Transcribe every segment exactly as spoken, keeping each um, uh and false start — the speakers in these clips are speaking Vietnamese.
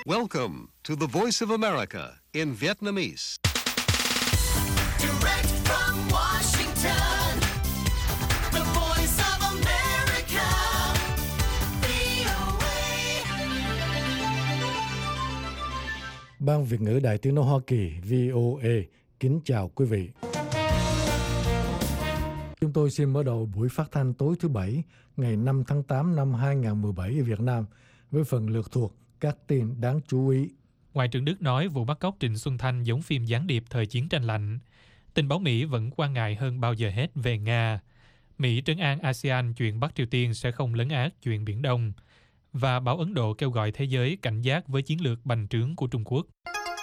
Welcome to the Voice of America in Vietnamese. Direct from Washington, the Voice of America, vê o a. Ban Việt ngữ Đài Tiếng nói Hoa Kỳ vê o a kính chào quý vị. Chúng tôi xin mở đầu buổi phát thanh tối thứ Bảy, ngày năm tháng tám năm hai nghìn không trăm mười bảy ở Việt Nam với phần lược thuộc các tin đáng chú ý. Ngoại trưởng Đức nói vụ bắt cóc Trịnh Xuân Thanh giống phim gián điệp thời chiến tranh lạnh. Tình báo Mỹ vẫn quan ngại hơn bao giờ hết về Nga. Mỹ trấn an a sê an chuyện Bắc Triều Tiên sẽ không lấn át chuyện Biển Đông. Và báo Ấn Độ kêu gọi thế giới cảnh giác với chiến lược bành trướng của Trung Quốc.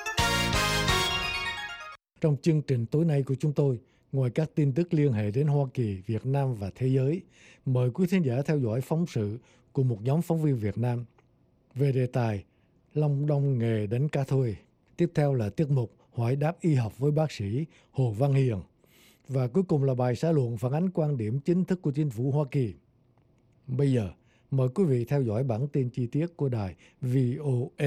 Trong chương trình tối nay của chúng tôi, ngoài các tin tức liên hệ đến Hoa Kỳ, Việt Nam và thế giới, mời quý thính giả theo dõi phóng sự của một nhóm phóng viên Việt Nam về đề tài Long Đong nghề đánh cá thôi. Tiếp theo là tiết mục hỏi đáp y học với bác sĩ Hồ Văn Hiền. Và cuối cùng là bài xã luận phản ánh quan điểm chính thức của chính phủ Hoa Kỳ. Bây giờ, mời quý vị theo dõi bản tin chi tiết của đài vê o a.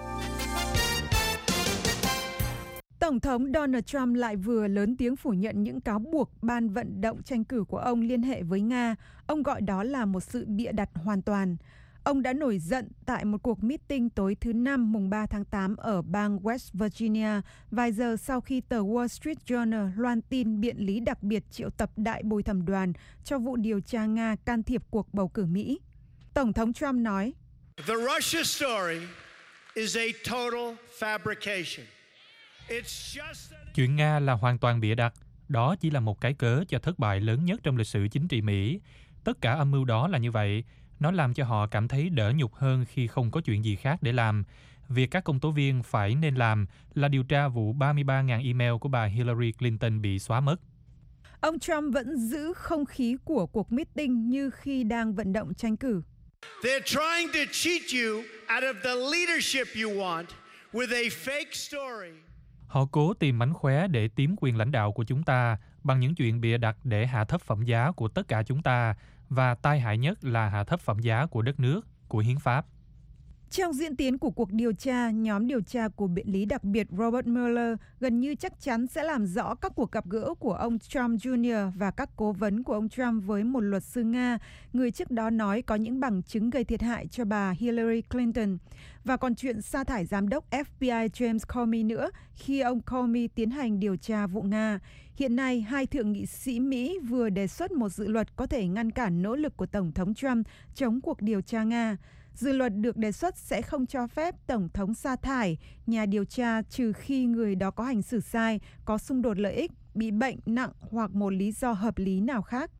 Tổng thống Donald Trump lại vừa lớn tiếng phủ nhận những cáo buộc ban vận động tranh cử của ông liên hệ với Nga. Ông gọi đó là một sự bịa đặt hoàn toàn. Ông đã nổi giận tại một cuộc meeting tối thứ Năm mùng ba tháng tám ở bang West Virginia, vài giờ sau khi tờ Wall Street Journal loan tin biện lý đặc biệt triệu tập đại bồi thẩm đoàn cho vụ điều tra Nga can thiệp cuộc bầu cử Mỹ. Tổng thống Trump nói, The Russia story is a total fabrication. Chuyện Nga là hoàn toàn bịa đặt. Đó chỉ là một cái cớ cho thất bại lớn nhất trong lịch sử chính trị Mỹ. Tất cả âm mưu đó là như vậy. Nó làm cho họ cảm thấy đỡ nhục hơn khi không có chuyện gì khác để làm. Việc các công tố viên phải nên làm là điều tra vụ ba mươi ba nghìn email của bà Hillary Clinton bị xóa mất. Ông Trump vẫn giữ không khí của cuộc meeting như khi đang vận động tranh cử. They're trying to cheat you out of the leadership you want with a fake story. Họ cố tìm mánh khóe để tiếm quyền lãnh đạo của chúng ta bằng những chuyện bịa đặt để hạ thấp phẩm giá của tất cả chúng ta, và tai hại nhất là hạ thấp phẩm giá của đất nước, của hiến pháp. Trong diễn tiến của cuộc điều tra, nhóm điều tra của biện lý đặc biệt Robert Mueller gần như chắc chắn sẽ làm rõ các cuộc gặp gỡ của ông Trump Junior và các cố vấn của ông Trump với một luật sư Nga, người trước đó nói có những bằng chứng gây thiệt hại cho bà Hillary Clinton. Và còn chuyện sa thải giám đốc ép bê i James Comey nữa khi ông Comey tiến hành điều tra vụ Nga. Hiện nay, hai thượng nghị sĩ Mỹ vừa đề xuất một dự luật có thể ngăn cản nỗ lực của Tổng thống Trump chống cuộc điều tra Nga. Dự luật được đề xuất sẽ không cho phép Tổng thống sa thải nhà điều tra trừ khi người đó có hành xử sai, có xung đột lợi ích, bị bệnh nặng hoặc một lý do hợp lý nào khác.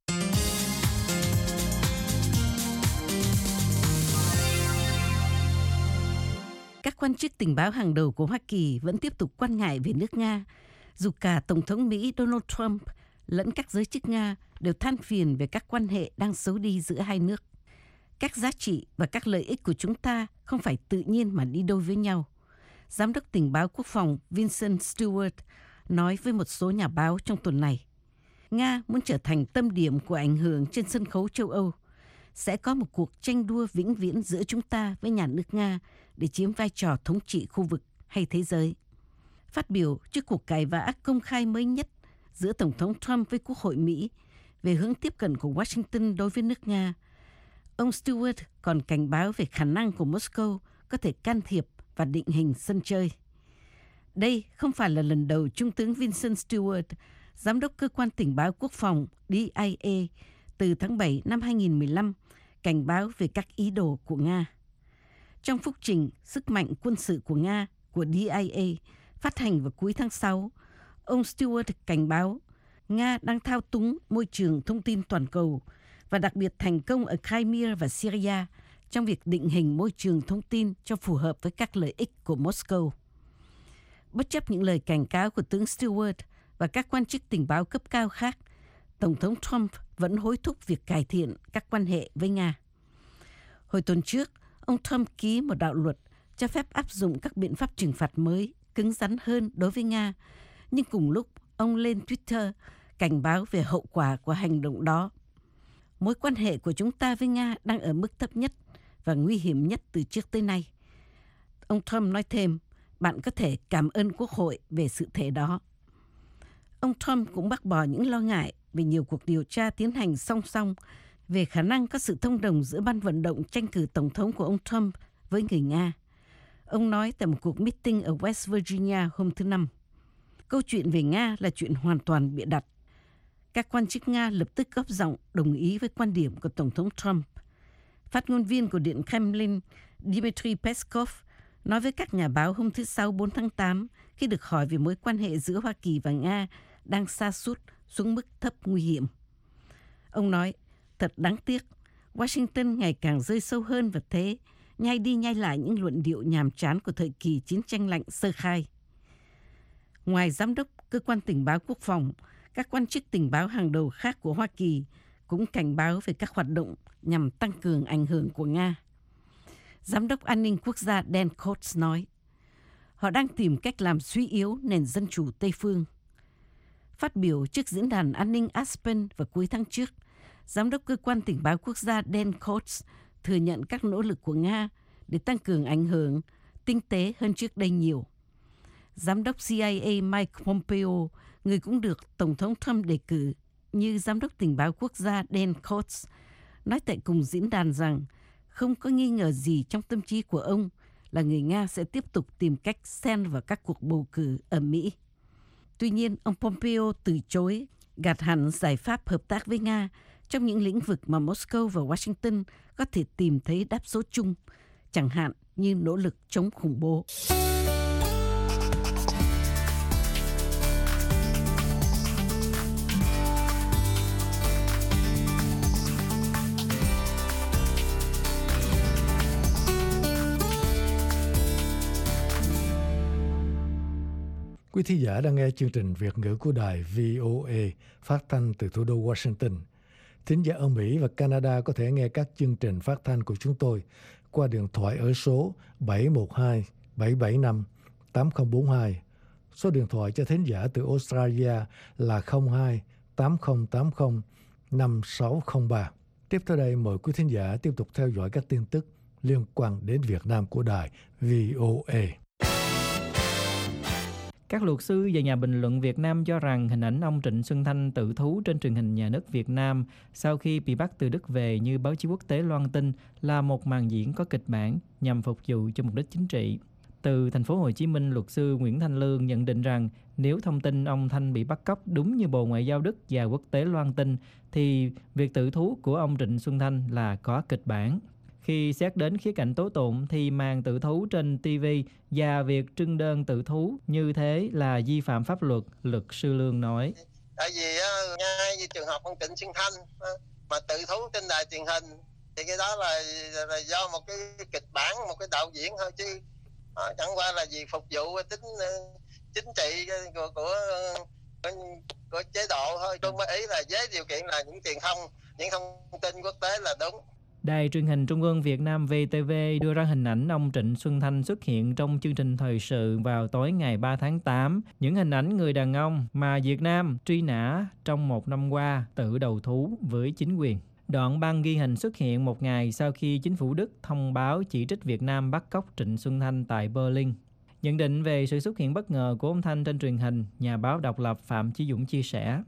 Các quan chức tình báo hàng đầu của Hoa Kỳ vẫn tiếp tục quan ngại về nước Nga, dù cả Tổng thống Mỹ Donald Trump lẫn các giới chức Nga đều than phiền về các quan hệ đang xấu đi giữa hai nước. Các giá trị và các lợi ích của chúng ta không phải tự nhiên mà đi đôi với nhau. Giám đốc tình báo quốc phòng Vincent Stewart nói với một số nhà báo trong tuần này, Nga muốn trở thành tâm điểm của ảnh hưởng trên sân khấu châu Âu. Sẽ có một cuộc tranh đua vĩnh viễn giữa chúng ta với nhà nước Nga để chiếm vai trò thống trị khu vực hay thế giới. Phát biểu trước cuộc cãi vã công khai mới nhất giữa Tổng thống Trump với Quốc hội Mỹ về hướng tiếp cận của Washington đối với nước Nga, ông Stewart còn cảnh báo về khả năng của Moscow có thể can thiệp và định hình sân chơi. Đây không phải là lần đầu Trung tướng Vincent Stewart, giám đốc cơ quan tình báo quốc phòng D I A, từ tháng bảy năm hai nghìn không trăm mười lăm, cảnh báo về các ý đồ của Nga. Trong phúc trình Sức mạnh quân sự của Nga của D I A phát hành vào cuối tháng sáu, ông Stewart cảnh báo Nga đang thao túng môi trường thông tin toàn cầu và đặc biệt thành công ở Crimea và Syria trong việc định hình môi trường thông tin cho phù hợp với các lợi ích của Moscow. Bất chấp những lời cảnh cáo của tướng Stewart và các quan chức tình báo cấp cao khác, Tổng thống Trump vẫn hối thúc việc cải thiện các quan hệ với Nga. Hồi tuần trước, ông Trump ký một đạo luật cho phép áp dụng các biện pháp trừng phạt mới, cứng rắn hơn đối với Nga, nhưng cùng lúc ông lên Twitter cảnh báo về hậu quả của hành động đó. Mối quan hệ của chúng ta với Nga đang ở mức thấp nhất và nguy hiểm nhất từ trước tới nay. Ông Trump nói thêm, bạn có thể cảm ơn Quốc hội về sự thể đó. Ông Trump cũng bác bỏ những lo ngại về nhiều cuộc điều tra tiến hành song song về khả năng có sự thông đồng giữa ban vận động tranh cử tổng thống của ông Trump với người Nga. Ông nói tại một cuộc meeting ở West Virginia hôm thứ Năm. Câu chuyện về Nga là chuyện hoàn toàn bịa đặt. Các quan chức Nga lập tức góp giọng đồng ý với quan điểm của Tổng thống Trump. Phát ngôn viên của Điện Kremlin Dmitry Peskov nói với các nhà báo hôm thứ Sáu bốn tháng tám khi được hỏi về mối quan hệ giữa Hoa Kỳ và Nga đang sa sút xuống mức thấp nguy hiểm. Ông nói, thật đáng tiếc, Washington ngày càng rơi sâu hơn vào thế, nhai đi nhai lại những luận điệu nhàm chán của thời kỳ chiến tranh lạnh sơ khai. Ngoài giám đốc cơ quan tình báo quốc phòng, các quan chức tình báo hàng đầu khác của Hoa Kỳ cũng cảnh báo về các hoạt động nhằm tăng cường ảnh hưởng của Nga. Giám đốc an ninh quốc gia Dan Coats nói, họ đang tìm cách làm suy yếu nền dân chủ Tây phương. Phát biểu trước diễn đàn an ninh Aspen vào cuối tháng trước, Giám đốc cơ quan tình báo quốc gia Dan Coats thừa nhận các nỗ lực của Nga để tăng cường ảnh hưởng tinh tế hơn trước đây nhiều. Giám đốc C I A Mike Pompeo, người cũng được Tổng thống Trump đề cử như Giám đốc tình báo quốc gia Dan Coats, nói tại cùng diễn đàn rằng không có nghi ngờ gì trong tâm trí của ông là người Nga sẽ tiếp tục tìm cách xen vào các cuộc bầu cử ở Mỹ. Tuy nhiên, ông Pompeo từ chối gạt hẳn giải pháp hợp tác với Nga trong những lĩnh vực mà Moscow và Washington có thể tìm thấy đáp số chung, chẳng hạn như nỗ lực chống khủng bố. Quý thính giả đang nghe chương trình Việt ngữ của đài vê o a phát thanh từ thủ đô Washington. Thính giả ở Mỹ và Canada có thể nghe các chương trình phát thanh của chúng tôi qua điện thoại ở số bảy một hai bảy bảy năm tám không bốn hai. Số điện thoại cho thính giả từ Australia là không hai tám không tám không năm sáu không ba. Tiếp theo đây mời quý thính giả tiếp tục theo dõi các tin tức liên quan đến Việt Nam của đài vê o a. Các luật sư và nhà bình luận Việt Nam cho rằng hình ảnh ông Trịnh Xuân Thanh tự thú trên truyền hình nhà nước Việt Nam sau khi bị bắt từ Đức về như báo chí quốc tế loan tin là một màn diễn có kịch bản nhằm phục vụ cho mục đích chính trị. Từ thành phố Hồ Chí Minh, luật sư Nguyễn Thanh Lương nhận định rằng nếu thông tin ông Thanh bị bắt cóc đúng như Bộ Ngoại giao Đức và quốc tế loan tin thì việc tự thú của ông Trịnh Xuân Thanh là có kịch bản. Khi xét đến khía cạnh tố tụng thì màn tự thú trên ti vi và việc trưng đơn tự thú như thế là vi phạm pháp luật, luật sư Lương nói. Tại vì ngay như trường hợp ông Trịnh Xuân Thanh mà tự thú trên đài truyền hình thì cái đó là, là do một cái kịch bản, một cái đạo diễn thôi chứ à, chẳng qua là vì phục vụ tính chính trị của, của, của, của chế độ thôi. Tôi mới ý là với điều kiện là những truyền thông, những thông tin quốc tế là đúng. Đài truyền hình Trung ương Việt Nam vê tê vê đưa ra hình ảnh ông Trịnh Xuân Thanh xuất hiện trong chương trình thời sự vào tối ngày ba tháng tám. Những hình ảnh người đàn ông mà Việt Nam truy nã trong một năm qua tự đầu thú với chính quyền. Đoạn băng ghi hình xuất hiện một ngày sau khi chính phủ Đức thông báo chỉ trích Việt Nam bắt cóc Trịnh Xuân Thanh tại Berlin. Nhận định về sự xuất hiện bất ngờ của ông Thanh trên truyền hình, nhà báo độc lập Phạm Chí Dũng chia sẻ.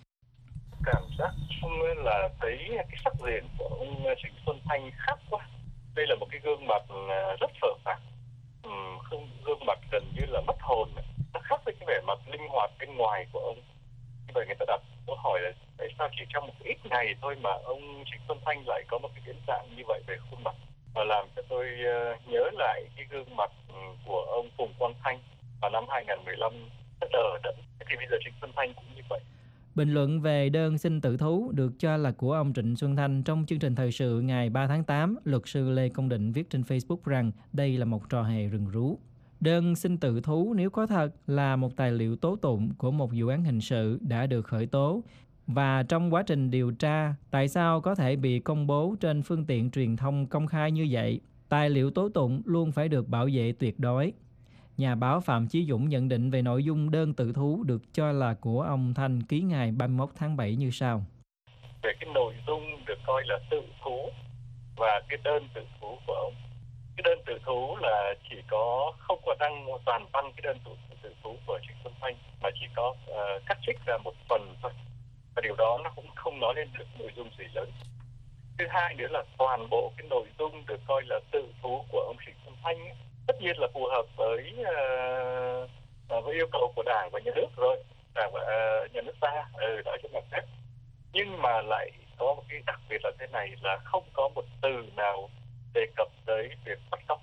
Cảm giác chung là thấy cái sắc diện của ông Trịnh Xuân Thanh khác quá. Đây là một cái gương mặt rất phờ phạc, không gương mặt gần như là mất hồn. Nó khác với cái vẻ mặt linh hoạt bên ngoài của ông. Như vậy người ta đặt câu hỏi là tại sao chỉ trong một ít ngày thôi mà ông Trịnh Xuân Thanh lại có một cái biến dạng như vậy về khuôn mặt, và làm cho tôi nhớ lại cái gương mặt của ông Phùng Quang Thanh vào năm hai không một lăm rất đờ đẫn. Thì bây giờ Trịnh Xuân Thanh cũng như vậy. Bình luận về đơn xin tự thú được cho là của ông Trịnh Xuân Thanh trong chương trình thời sự ngày ba tháng tám, luật sư Lê Công Định viết trên Facebook rằng đây là một trò hề rừng rú. Đơn xin tự thú nếu có thật là một tài liệu tố tụng của một vụ án hình sự đã được khởi tố, và trong quá trình điều tra, tại sao có thể bị công bố trên phương tiện truyền thông công khai như vậy? Tài liệu tố tụng luôn phải được bảo vệ tuyệt đối. Nhà báo Phạm Chí Dũng nhận định về nội dung đơn tự thú được cho là của ông Thanh ký ngày ba mươi mốt tháng bảy như sau. Về cái nội dung được coi là tự thú và cái đơn tự thú của ông. Cái đơn tự thú là chỉ có không có đăng toàn văn cái đơn tự, tự thú của Trịnh Xuân Thanh, mà chỉ có uh, cắt trích ra một phần thôi, và điều đó nó cũng không nói lên được nội dung gì lớn. Thứ hai nữa là toàn bộ cái nội dung được coi là tự thú của ông Trịnh Xuân Thanh ấy, tất nhiên là phù hợp với uh, với yêu cầu của Đảng và Nhà nước rồi, Đảng và uh, Nhà nước ta, ừ, đó chính là phép. Nhưng mà lại có một cái đặc biệt là thế này, là không có một từ nào đề cập tới việc bắt cóc.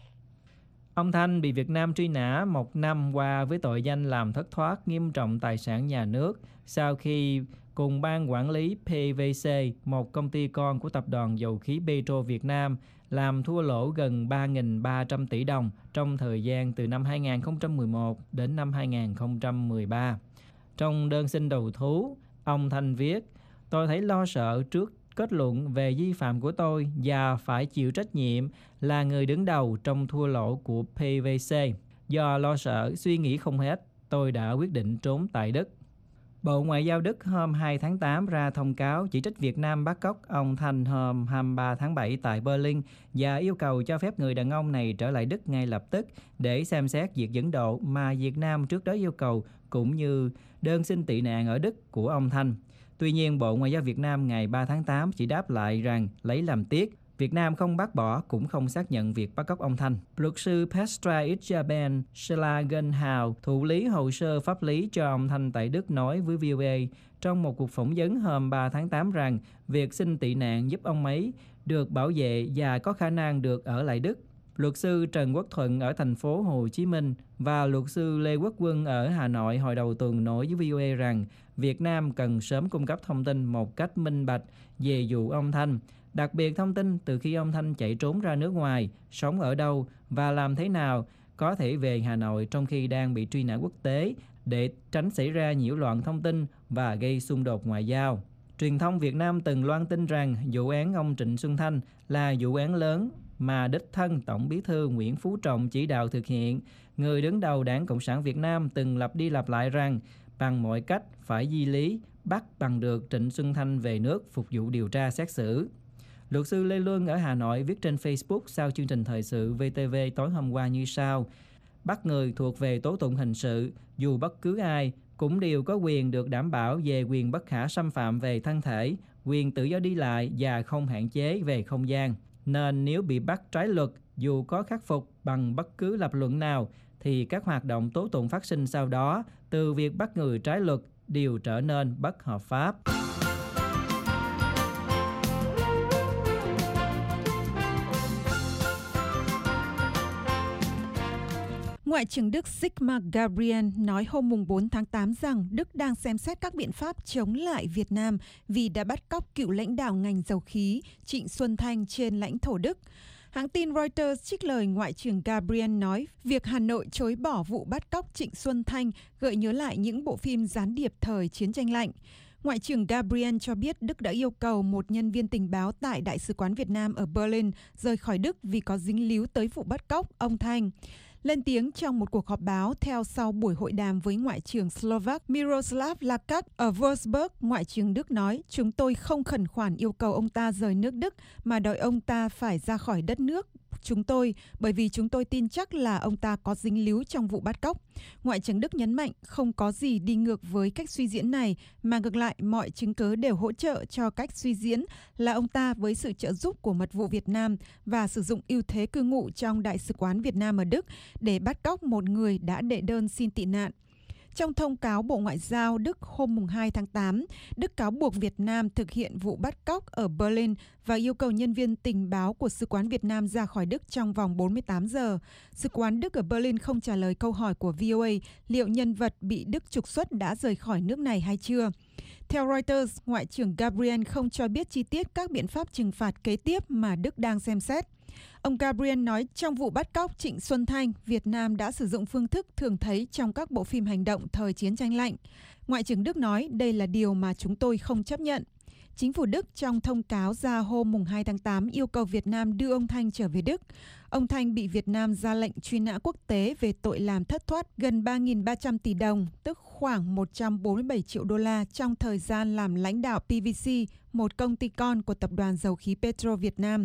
Ông Thanh bị Việt Nam truy nã một năm qua với tội danh làm thất thoát nghiêm trọng tài sản nhà nước sau khi cùng ban quản lý pê vê xê, một công ty con của tập đoàn dầu khí Petro Việt Nam, làm thua lỗ gần ba nghìn ba trăm tỷ đồng trong thời gian từ năm hai nghìn không trăm mười một đến năm hai nghìn không trăm mười ba. Trong đơn xin đầu thú, ông Thanh viết: "Tôi thấy lo sợ trước kết luận về vi phạm của tôi và phải chịu trách nhiệm là người đứng đầu trong thua lỗ của pê vê xê. Do lo sợ, suy nghĩ không hết, tôi đã quyết định trốn tại Đức." Bộ Ngoại giao Đức hôm hai tháng tám ra thông cáo chỉ trích Việt Nam bắt cóc ông Thanh hôm hai mươi ba tháng bảy tại Berlin và yêu cầu cho phép người đàn ông này trở lại Đức ngay lập tức để xem xét việc dẫn độ mà Việt Nam trước đó yêu cầu, cũng như đơn xin tị nạn ở Đức của ông Thanh. Tuy nhiên, Bộ Ngoại giao Việt Nam ngày ba tháng tám chỉ đáp lại rằng lấy làm tiếc, Việt Nam không bác bỏ cũng không xác nhận việc bắt cóc ông Thanh. Luật sư Petra Isabel Schlagenhau, thụ lý hồ sơ pháp lý cho ông Thanh tại Đức, nói với vê o a trong một cuộc phỏng vấn hôm ba tháng tám rằng việc xin tị nạn giúp ông ấy được bảo vệ và có khả năng được ở lại Đức. Luật sư Trần Quốc Thuận ở thành phố Hồ Chí Minh và luật sư Lê Quốc Quân ở Hà Nội hồi đầu tuần nói với vê o a rằng Việt Nam cần sớm cung cấp thông tin một cách minh bạch về vụ ông Thanh, đặc biệt thông tin từ khi ông Thanh chạy trốn ra nước ngoài, sống ở đâu và làm thế nào có thể về Hà Nội trong khi đang bị truy nã quốc tế để tránh xảy ra nhiễu loạn thông tin và gây xung đột ngoại giao. Truyền thông Việt Nam từng loan tin rằng vụ án ông Trịnh Xuân Thanh là vụ án lớn mà đích thân Tổng Bí thư Nguyễn Phú Trọng chỉ đạo thực hiện. Người đứng đầu Đảng Cộng sản Việt Nam từng lặp đi lặp lại rằng bằng mọi cách phải di lý, bắt bằng được Trịnh Xuân Thanh về nước phục vụ điều tra xét xử. Luật sư Lê Luân ở Hà Nội viết trên Facebook sau chương trình thời sự vê tê vê tối hôm qua như sau: "Bắt người thuộc về tố tụng hình sự, dù bất cứ ai, cũng đều có quyền được đảm bảo về quyền bất khả xâm phạm về thân thể, quyền tự do đi lại và không hạn chế về không gian. Nên nếu bị bắt trái luật, dù có khắc phục bằng bất cứ lập luận nào, thì các hoạt động tố tụng phát sinh sau đó, từ việc bắt người trái luật, đều trở nên bất hợp pháp." Ngoại trưởng Đức Sigmar Gabriel nói hôm mùng bốn tháng tám rằng Đức đang xem xét các biện pháp chống lại Việt Nam vì đã bắt cóc cựu lãnh đạo ngành dầu khí Trịnh Xuân Thanh trên lãnh thổ Đức. Hãng tin Reuters trích lời Ngoại trưởng Gabriel nói việc Hà Nội chối bỏ vụ bắt cóc Trịnh Xuân Thanh gợi nhớ lại những bộ phim gián điệp thời chiến tranh lạnh. Ngoại trưởng Gabriel cho biết Đức đã yêu cầu một nhân viên tình báo tại Đại sứ quán Việt Nam ở Berlin rời khỏi Đức vì có dính líu tới vụ bắt cóc ông Thanh. Lên tiếng trong một cuộc họp báo theo sau buổi hội đàm với Ngoại trưởng Slovak Miroslav Lajčák ở Wolfsburg, Ngoại trưởng Đức nói: "Chúng tôi không khẩn khoản yêu cầu ông ta rời nước Đức mà đòi ông ta phải ra khỏi đất nước chúng tôi, bởi vì chúng tôi tin chắc là ông ta có dính líu trong vụ bắt cóc." Ngoại trưởng Đức nhấn mạnh không có gì đi ngược với cách suy diễn này, mà ngược lại mọi chứng cứ đều hỗ trợ cho cách suy diễn là ông ta với sự trợ giúp của mật vụ Việt Nam và sử dụng ưu thế cư ngụ trong Đại sứ quán Việt Nam ở Đức để bắt cóc một người đã đệ đơn xin tị nạn. Trong thông cáo Bộ Ngoại giao Đức hôm hai tháng tám, Đức cáo buộc Việt Nam thực hiện vụ bắt cóc ở Berlin và yêu cầu nhân viên tình báo của Sứ quán Việt Nam ra khỏi Đức trong vòng bốn mươi tám giờ. Sứ quán Đức ở Berlin không trả lời câu hỏi của vê o a liệu nhân vật bị Đức trục xuất đã rời khỏi nước này hay chưa. Theo Reuters, Ngoại trưởng Gabriel không cho biết chi tiết các biện pháp trừng phạt kế tiếp mà Đức đang xem xét. Ông Gabriel nói trong vụ bắt cóc Trịnh Xuân Thanh, Việt Nam đã sử dụng phương thức thường thấy trong các bộ phim hành động thời chiến tranh lạnh. Ngoại trưởng Đức nói đây là điều mà chúng tôi không chấp nhận. Chính phủ Đức trong thông cáo ra hôm hai tháng tám yêu cầu Việt Nam đưa ông Thanh trở về Đức. Ông Thanh bị Việt Nam ra lệnh truy nã quốc tế về tội làm thất thoát gần ba nghìn ba trăm tỷ đồng, tức khoảng một trăm bốn mươi bảy triệu đô la trong thời gian làm lãnh đạo pê vê xê, một công ty con của tập đoàn dầu khí Petro Việt Nam.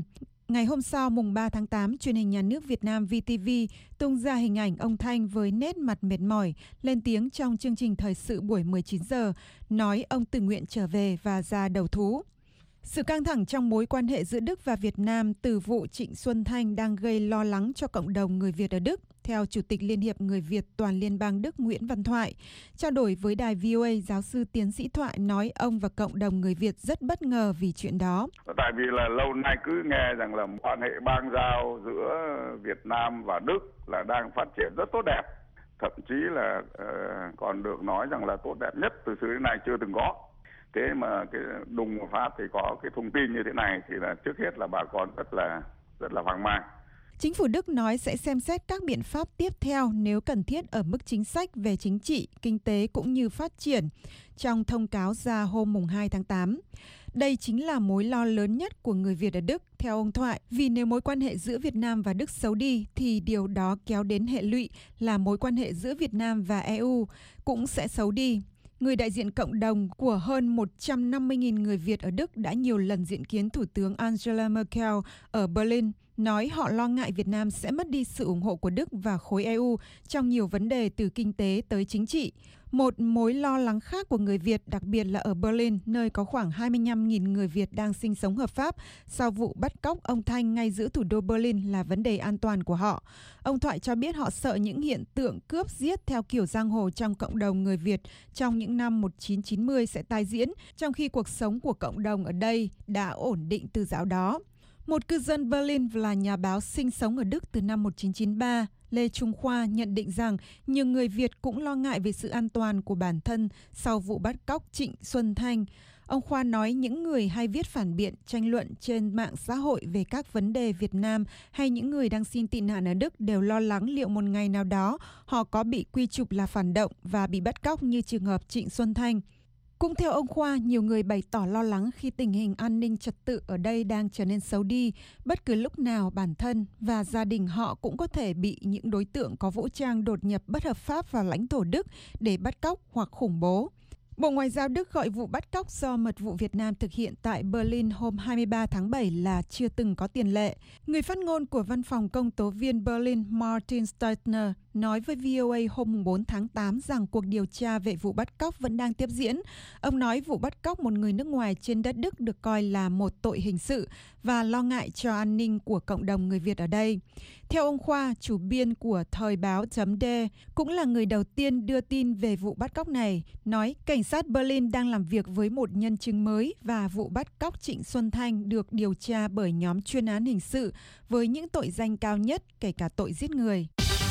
Ngày hôm sau, mùng ba tháng tám, truyền hình nhà nước Việt Nam vê tê vê tung ra hình ảnh ông Thanh với nét mặt mệt mỏi, lên tiếng trong chương trình thời sự buổi mười chín giờ, nói ông tự nguyện trở về và ra đầu thú. Sự căng thẳng trong mối quan hệ giữa Đức và Việt Nam từ vụ Trịnh Xuân Thanh đang gây lo lắng cho cộng đồng người Việt ở Đức, theo Chủ tịch Liên hiệp Người Việt Toàn Liên bang Đức Nguyễn Văn Thoại. Trao đổi với đài vê o a, giáo sư tiến sĩ Thoại nói ông và cộng đồng người Việt rất bất ngờ vì chuyện đó. Tại vì là lâu nay cứ nghe rằng là quan hệ bang giao giữa Việt Nam và Đức là đang phát triển rất tốt đẹp. Thậm chí là uh, còn được nói rằng là tốt đẹp nhất từ xưa đến nay chưa từng có. Thế mà cái đùng một phát thì có cái thông tin như thế này thì là trước hết là bà con rất là rất là hoang mang. Chính phủ Đức nói sẽ xem xét các biện pháp tiếp theo nếu cần thiết ở mức chính sách về chính trị, kinh tế cũng như phát triển, trong thông cáo ra hôm mùng hai tháng tám. Đây chính là mối lo lớn nhất của người Việt ở Đức, theo ông Thoại, vì nếu mối quan hệ giữa Việt Nam và Đức xấu đi thì điều đó kéo đến hệ lụy là mối quan hệ giữa Việt Nam và e u cũng sẽ xấu đi. Người đại diện cộng đồng của hơn một trăm năm mươi nghìn người Việt ở Đức đã nhiều lần diện kiến Thủ tướng Angela Merkel ở Berlin, nói họ lo ngại Việt Nam sẽ mất đi sự ủng hộ của Đức và khối e u trong nhiều vấn đề từ kinh tế tới chính trị. Một mối lo lắng khác của người Việt, đặc biệt là ở Berlin, nơi có khoảng hai mươi lăm nghìn người Việt đang sinh sống hợp pháp sau vụ bắt cóc ông Thanh ngay giữa thủ đô Berlin là vấn đề an toàn của họ. Ông Thoại cho biết họ sợ những hiện tượng cướp giết theo kiểu giang hồ trong cộng đồng người Việt trong những năm một nghìn chín trăm chín mươi sẽ tái diễn, trong khi cuộc sống của cộng đồng ở đây đã ổn định từ dạo đó. Một cư dân Berlin và là nhà báo sinh sống ở Đức từ năm một nghìn chín trăm chín mươi ba, Lê Trung Khoa nhận định rằng nhiều người Việt cũng lo ngại về sự an toàn của bản thân sau vụ bắt cóc Trịnh Xuân Thanh. Ông Khoa nói những người hay viết phản biện, tranh luận trên mạng xã hội về các vấn đề Việt Nam hay những người đang xin tị nạn ở Đức đều lo lắng liệu một ngày nào đó họ có bị quy chụp là phản động và bị bắt cóc như trường hợp Trịnh Xuân Thanh. Cũng theo ông Khoa, nhiều người bày tỏ lo lắng khi tình hình an ninh trật tự ở đây đang trở nên xấu đi. Bất cứ lúc nào bản thân và gia đình họ cũng có thể bị những đối tượng có vũ trang đột nhập bất hợp pháp vào lãnh thổ Đức để bắt cóc hoặc khủng bố. Bộ Ngoại giao Đức gọi vụ bắt cóc do mật vụ Việt Nam thực hiện tại Berlin hôm hai mươi ba tháng bảy là chưa từng có tiền lệ. Người phát ngôn của văn phòng công tố viên Berlin Martin Steitner nói với vê o a hôm bốn tháng tám rằng cuộc điều tra về vụ bắt cóc vẫn đang tiếp diễn. Ông nói vụ bắt cóc một người nước ngoài trên đất Đức được coi là một tội hình sự và lo ngại cho an ninh của cộng đồng người Việt ở đây. Theo ông Khoa, chủ biên của Thời báo chấm D, cũng là người đầu tiên đưa tin về vụ bắt cóc này, nói cảnh sát Berlin đang làm việc với một nhân chứng mới và vụ bắt cóc Trịnh Xuân Thanh được điều tra bởi nhóm chuyên án hình sự với những tội danh cao nhất, kể cả tội giết người.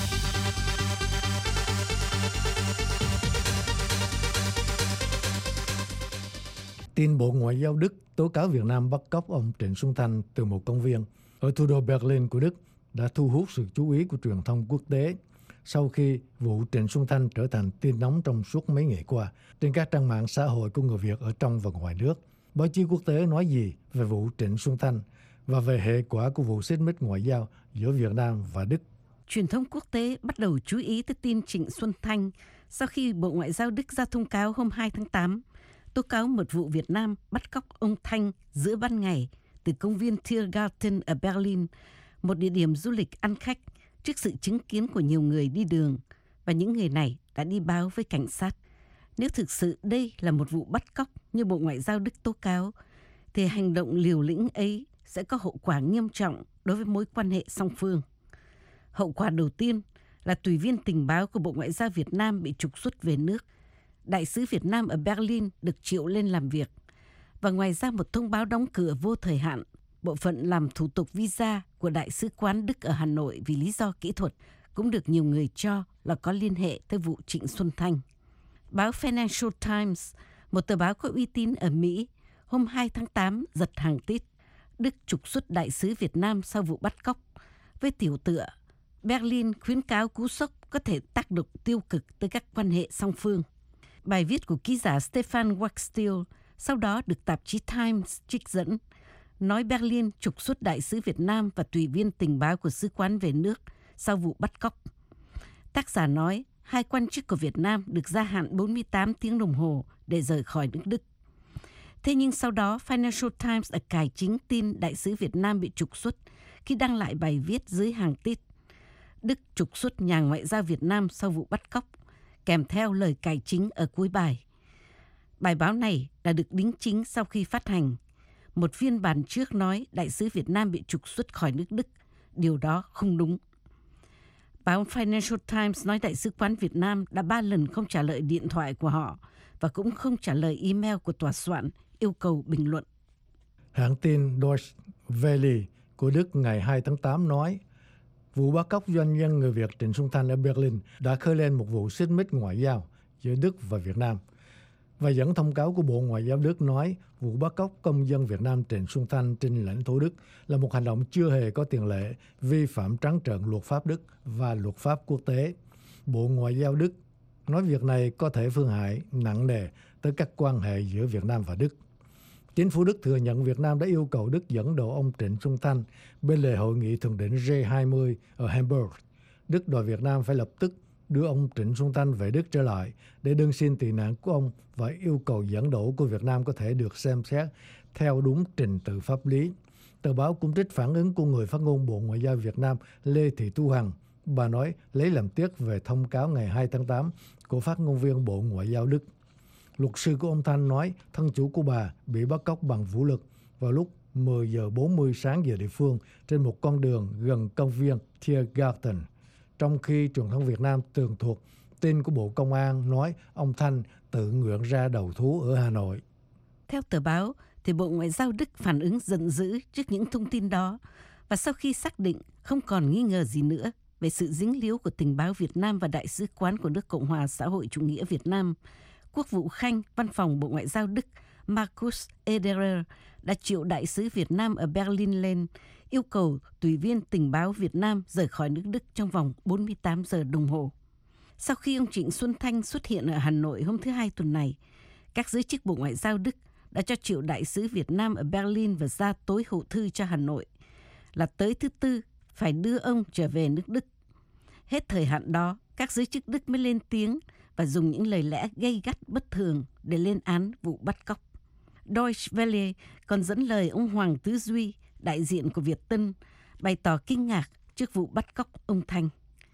Tin Bộ Ngoại giao Đức tố cáo Việt Nam bắt cóc ông Trịnh Xuân Thanh từ một công viên ở thủ đô Berlin của Đức đã thu hút sự chú ý của truyền thông quốc tế sau khi vụ Trịnh Xuân Thanh trở thành tin nóng trong suốt mấy ngày qua trên các trang mạng xã hội của người Việt ở trong và ngoài nước. Báo chí quốc tế nói gì về vụ Trịnh Xuân Thanh và về hệ quả của vụ xích mích ngoại giao giữa Việt Nam và Đức? Truyền thông quốc tế bắt đầu chú ý tới tin Trịnh Xuân Thanh sau khi Bộ Ngoại giao Đức ra thông cáo hôm hai tháng tám tố cáo một vụ Việt Nam bắt cóc ông Thanh giữa ban ngày từ công viên Tiergarten ở Berlin, một địa điểm du lịch ăn khách, trước sự chứng kiến của nhiều người đi đường, và những người này đã đi báo với cảnh sát. Nếu thực sự đây là một vụ bắt cóc như Bộ Ngoại giao Đức tố cáo, thì hành động liều lĩnh ấy sẽ có hậu quả nghiêm trọng đối với mối quan hệ song phương. Hậu quả đầu tiên là tùy viên tình báo của Bộ Ngoại giao Việt Nam bị trục xuất về nước. Đại sứ Việt Nam ở Berlin được triệu lên làm việc. Và ngoài ra một thông báo đóng cửa vô thời hạn, bộ phận làm thủ tục visa của Đại sứ quán Đức ở Hà Nội vì lý do kỹ thuật cũng được nhiều người cho là có liên hệ tới vụ Trịnh Xuân Thanh. Báo Financial Times, một tờ báo có uy tín ở Mỹ, hôm hai tháng tám giật hàng tít Đức trục xuất đại sứ Việt Nam sau vụ bắt cóc, với tiểu tựa Berlin khuyến cáo cú sốc có thể tác động tiêu cực tới các quan hệ song phương. Bài viết của ký giả Stefan Wachstil sau đó được tạp chí Times trích dẫn, nói Berlin trục xuất đại sứ Việt Nam và tùy viên tình báo của sứ quán về nước sau vụ bắt cóc. Tác giả nói hai quan chức của Việt Nam được gia hạn bốn mươi tám tiếng đồng hồ để rời khỏi nước Đức. Thế nhưng sau đó, Financial Times đã cải chính tin đại sứ Việt Nam bị trục xuất khi đăng lại bài viết dưới hàng tít Đức trục xuất nhà ngoại giao Việt Nam sau vụ bắt cóc, kèm theo lời cải chính ở cuối bài. Bài báo này đã được đính chính sau khi phát hành. Một phiên bản trước nói đại sứ Việt Nam bị trục xuất khỏi nước Đức. Điều đó không đúng. Báo Financial Times nói đại sứ quán Việt Nam đã ba lần không trả lời điện thoại của họ và cũng không trả lời email của tòa soạn yêu cầu bình luận. Hãng tin Deutsche Welle của Đức ngày hai tháng tám nói vụ bắt cóc doanh nhân người Việt Trịnh Xuân Thanh ở Berlin đã khơi lên một vụ xích mích ngoại giao giữa Đức và Việt Nam. Và dẫn thông cáo của Bộ Ngoại giao Đức nói vụ bắt cóc công dân Việt Nam Trịnh Xuân Thanh trên lãnh thổ Đức là một hành động chưa hề có tiền lệ, vi phạm trắng trợn luật pháp Đức và luật pháp quốc tế. Bộ Ngoại giao Đức nói việc này có thể phương hại nặng nề tới các quan hệ giữa Việt Nam và Đức. Chính phủ Đức thừa nhận Việt Nam đã yêu cầu Đức dẫn độ ông Trịnh Xuân Thanh bên lề hội nghị thượng đỉnh G hai mươi ở Hamburg. Đức đòi Việt Nam phải lập tức đưa ông Trịnh Xuân Thanh về Đức trở lại để đơn xin tị nạn của ông và yêu cầu dẫn độ của Việt Nam có thể được xem xét theo đúng trình tự pháp lý. Tờ báo cũng trích phản ứng của người phát ngôn Bộ Ngoại giao Việt Nam Lê Thị Thu Hằng. Bà nói lấy làm tiếc về thông cáo ngày hai tháng tám của phát ngôn viên Bộ Ngoại giao Đức. Luật sư của ông Thanh nói thân chủ của bà bị bắt cóc bằng vũ lực vào lúc mười giờ bốn mươi sáng giờ địa phương trên một con đường gần công viên Tiergarten. Trong khi truyền thông Việt Nam tường thuật tin của Bộ Công an nói ông Thanh tự nguyện ra đầu thú ở Hà Nội. Theo tờ báo, thì Bộ Ngoại giao Đức phản ứng giận dữ trước những thông tin đó và sau khi xác định không còn nghi ngờ gì nữa về sự dính líu của tình báo Việt Nam và Đại sứ quán của nước Cộng hòa xã hội chủ nghĩa Việt Nam, Quốc vụ Khanh Văn phòng Bộ Ngoại giao Đức Markus Ederer đã triệu đại sứ Việt Nam ở Berlin lên, yêu cầu tùy viên tình báo Việt Nam rời khỏi nước Đức trong vòng bốn mươi tám giờ đồng hồ. Sau khi ông Trịnh Xuân Thanh xuất hiện ở Hà Nội hôm thứ Hai tuần này, các giới chức Bộ Ngoại giao Đức đã cho triệu đại sứ Việt Nam ở Berlin và ra tối hậu thư cho Hà Nội là tới thứ Tư phải đưa ông trở về nước Đức. Hết thời hạn đó, các giới chức Đức mới lên tiếng và dùng những lời lẽ gay gắt bất thường để lên án vụ bắt cóc. Deutsche Welle còn dẫn lời ông Hoàng Tứ Duy, đại diện của Việt Tân, bày tỏ kinh ngạc trước vụ bắt cóc ông Thanh.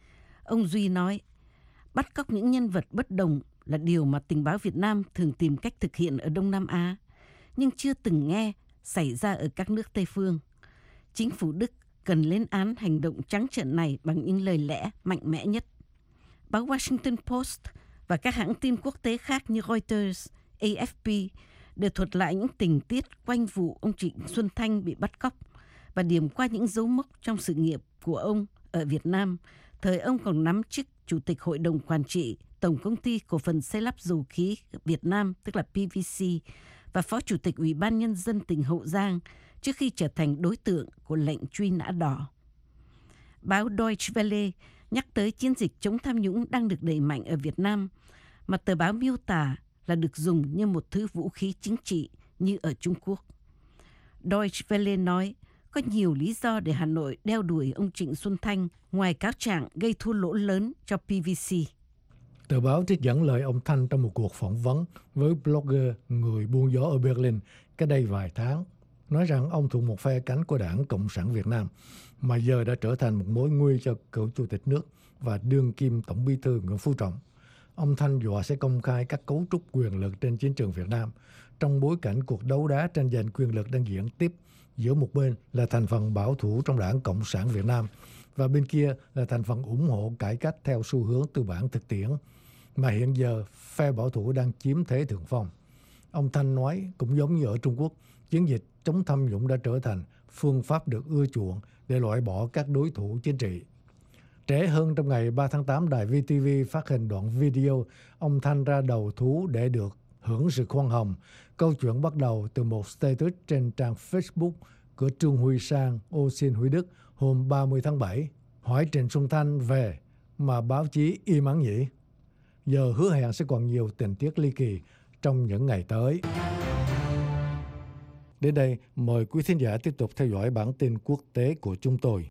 Ông Duy nói, bắt cóc những nhân vật bất đồng là điều mà tình báo Việt Nam thường tìm cách thực hiện ở Đông Nam Á, nhưng chưa từng nghe xảy ra ở các nước Tây phương. Chính phủ Đức cần lên án hành động trắng trợn này bằng những lời lẽ mạnh mẽ nhất. Báo Washington Post và các hãng tin quốc tế khác như Reuters, A F P đều thuật lại những tình tiết quanh vụ ông Trịnh Xuân Thanh bị bắt cóc và điểm qua những dấu mốc trong sự nghiệp của ông ở Việt Nam, thời ông còn nắm chức Chủ tịch Hội đồng Quản trị Tổng Công ty Cổ phần Xây lắp Dầu khí Việt Nam, tức là P V C, và Phó Chủ tịch Ủy ban Nhân dân tỉnh Hậu Giang trước khi trở thành đối tượng của lệnh truy nã đỏ. Báo Deutsche Welle nhắc tới chiến dịch chống tham nhũng đang được đẩy mạnh ở Việt Nam, mà tờ báo miêu tả là được dùng như một thứ vũ khí chính trị như ở Trung Quốc. Deutsche Welle nói có nhiều lý do để Hà Nội đeo đuổi ông Trịnh Xuân Thanh ngoài cáo trạng gây thua lỗ lớn cho P V C. Tờ báo trích dẫn lời ông Thanh trong một cuộc phỏng vấn với blogger người buôn gió ở Berlin cách đây vài tháng, nói rằng ông thuộc một phe cánh của Đảng Cộng sản Việt Nam, mà giờ đã trở thành một mối nguy cho cựu Chủ tịch nước và đương kim Tổng Bí thư Nguyễn Phú Trọng. Ông Thanh dọa sẽ công khai các cấu trúc quyền lực trên chiến trường Việt Nam trong bối cảnh cuộc đấu đá tranh giành quyền lực đang diễn tiếp giữa một bên là thành phần bảo thủ trong Đảng Cộng sản Việt Nam và bên kia là thành phần ủng hộ cải cách theo xu hướng tư bản thực tiễn, mà hiện giờ phe bảo thủ đang chiếm thế thượng phong. Ông Thanh nói cũng giống như ở Trung Quốc, chiến dịch chống tham nhũng đã trở thành phương pháp được ưa chuộng để loại bỏ các đối thủ chính trị. Trễ hơn trong ngày ba tháng tám, đài vê tê vê phát hình đoạn video ông Thanh ra đầu thú để được hưởng sự khoan hồng. Câu chuyện bắt đầu từ một status trên trang Facebook của Trương Huy Sang, ô xin Huy Đức hôm ba mươi tháng bảy. Hỏi Trịnh Xuân Thanh về mà báo chí im ắng nhỉ? Giờ hứa hẹn sẽ còn nhiều tình tiết ly kỳ trong những ngày tới. Đến đây, mời quý thính giả tiếp tục theo dõi bản tin quốc tế của chúng tôi.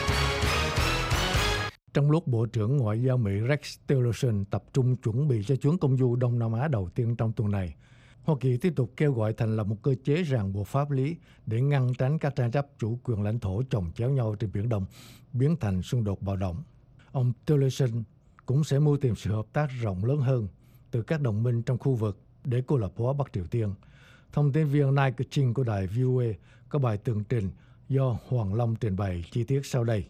Trong lúc Bộ trưởng Ngoại giao Mỹ Rex Tillerson tập trung chuẩn bị cho chuyến công du Đông Nam Á đầu tiên trong tuần này, Hoa Kỳ tiếp tục kêu gọi thành lập một cơ chế ràng buộc pháp lý để ngăn tránh các tranh chấp chủ quyền lãnh thổ chồng chéo nhau trên Biển Đông biến thành xung đột bạo động. Ông Tillerson cũng sẽ mưu tìm sự hợp tác rộng lớn hơn từ các đồng minh trong khu vực để cô lập hóa Bắc Triều Tiên. Thông tin viên Nike Ching của đài vê o a có bài tường trình do Hoàng Long trình bày chi tiết sau đây.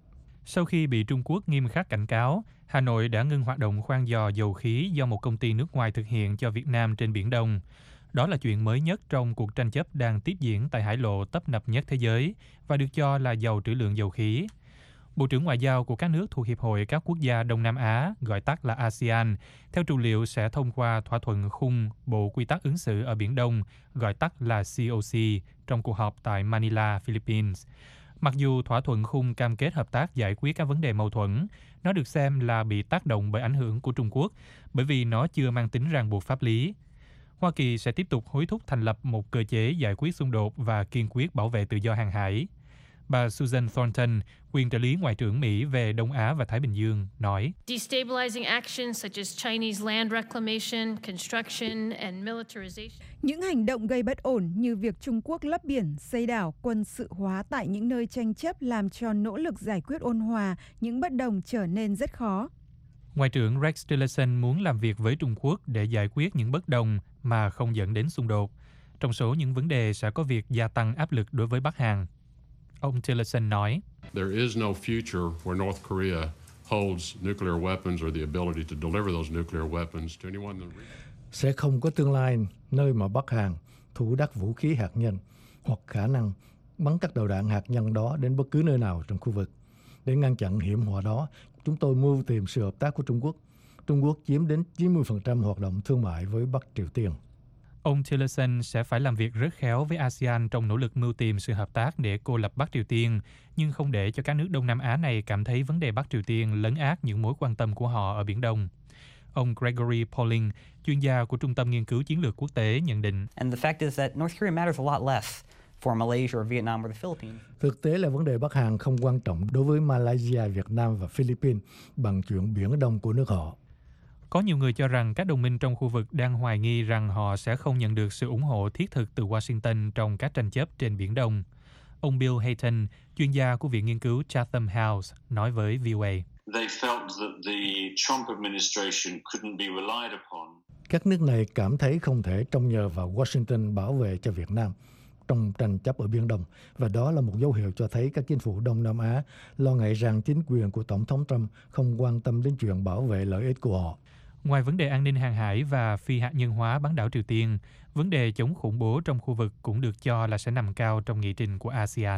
Sau khi bị Trung Quốc nghiêm khắc cảnh cáo, Hà Nội đã ngưng hoạt động khoan dò dầu khí do một công ty nước ngoài thực hiện cho Việt Nam trên Biển Đông. Đó là chuyện mới nhất trong cuộc tranh chấp đang tiếp diễn tại hải lộ tấp nập nhất thế giới và được cho là giàu trữ lượng dầu khí. Bộ trưởng Ngoại giao của các nước thuộc Hiệp hội các quốc gia Đông Nam Á, gọi tắt là a sê an, theo trù liệu sẽ thông qua thỏa thuận khung Bộ Quy tắc ứng xử ở Biển Đông, gọi tắt là xê o xê, trong cuộc họp tại Manila, Philippines. Mặc dù thỏa thuận khung cam kết hợp tác giải quyết các vấn đề mâu thuẫn, nó được xem là bị tác động bởi ảnh hưởng của Trung Quốc, bởi vì nó chưa mang tính ràng buộc pháp lý. Hoa Kỳ sẽ tiếp tục hối thúc thành lập một cơ chế giải quyết xung đột và kiên quyết bảo vệ tự do hàng hải. Bà Susan Thornton, quyền trợ lý Ngoại trưởng Mỹ về Đông Á và Thái Bình Dương, nói: Destabilizing actions such as Chinese land reclamation, construction and militarization. Những hành động gây bất ổn như việc Trung Quốc lấp biển, xây đảo, quân sự hóa tại những nơi tranh chấp làm cho nỗ lực giải quyết ôn hòa những bất đồng trở nên rất khó. Ngoại trưởng Rex Tillerson muốn làm việc với Trung Quốc để giải quyết những bất đồng mà không dẫn đến xung đột. Trong số những vấn đề sẽ có việc gia tăng áp lực đối với Bắc Hàn. Ông Tillerson nói: There is no future where North Korea holds nuclear weapons or the ability to deliver those nuclear weapons to anyone that... Sẽ không có tương lai nơi mà Bắc Hàn thủ đắc vũ khí hạt nhân hoặc khả năng bắn các đầu đạn hạt nhân đó đến bất cứ nơi nào trong khu vực. Để ngăn chặn hiểm họa đó, chúng tôi mưu tìm sự hợp tác của Trung Quốc. Trung Quốc chiếm đến chín mươi phần trăm hoạt động thương mại với Bắc Triều Tiên. Ông Tillerson sẽ phải làm việc rất khéo với a sê an trong nỗ lực mưu tìm sự hợp tác để cô lập Bắc Triều Tiên, nhưng không để cho các nước Đông Nam Á này cảm thấy vấn đề Bắc Triều Tiên lấn át những mối quan tâm của họ ở Biển Đông. Ông Gregory Pauling, chuyên gia của Trung tâm Nghiên cứu Chiến lược Quốc tế, nhận định: And the fact is that North Korea matters a lot less for Malaysia or Vietnam or the Philippines. Thực tế là vấn đề Bắc Hàn không quan trọng đối với Malaysia, Việt Nam và Philippines bằng chuyện Biển Đông của nước họ. Có nhiều người cho rằng các đồng minh trong khu vực đang hoài nghi rằng họ sẽ không nhận được sự ủng hộ thiết thực từ Washington trong các tranh chấp trên Biển Đông. Ông Bill Hayton, chuyên gia của Viện Nghiên cứu Chatham House, nói với vê o a: They felt that the Trump administration couldn't be relied upon. Các nước này cảm thấy không thể trông nhờ vào Washington bảo vệ cho Việt Nam trong tranh chấp ở Biển Đông, và đó là một dấu hiệu cho thấy các chính phủ Đông Nam Á lo ngại rằng chính quyền của Tổng thống Trump không quan tâm đến chuyện bảo vệ lợi ích của họ. Ngoài vấn đề an ninh hàng hải và phi hạt nhân hóa bán đảo Triều Tiên, vấn đề chống khủng bố trong khu vực cũng được cho là sẽ nằm cao trong nghị trình của a sê an.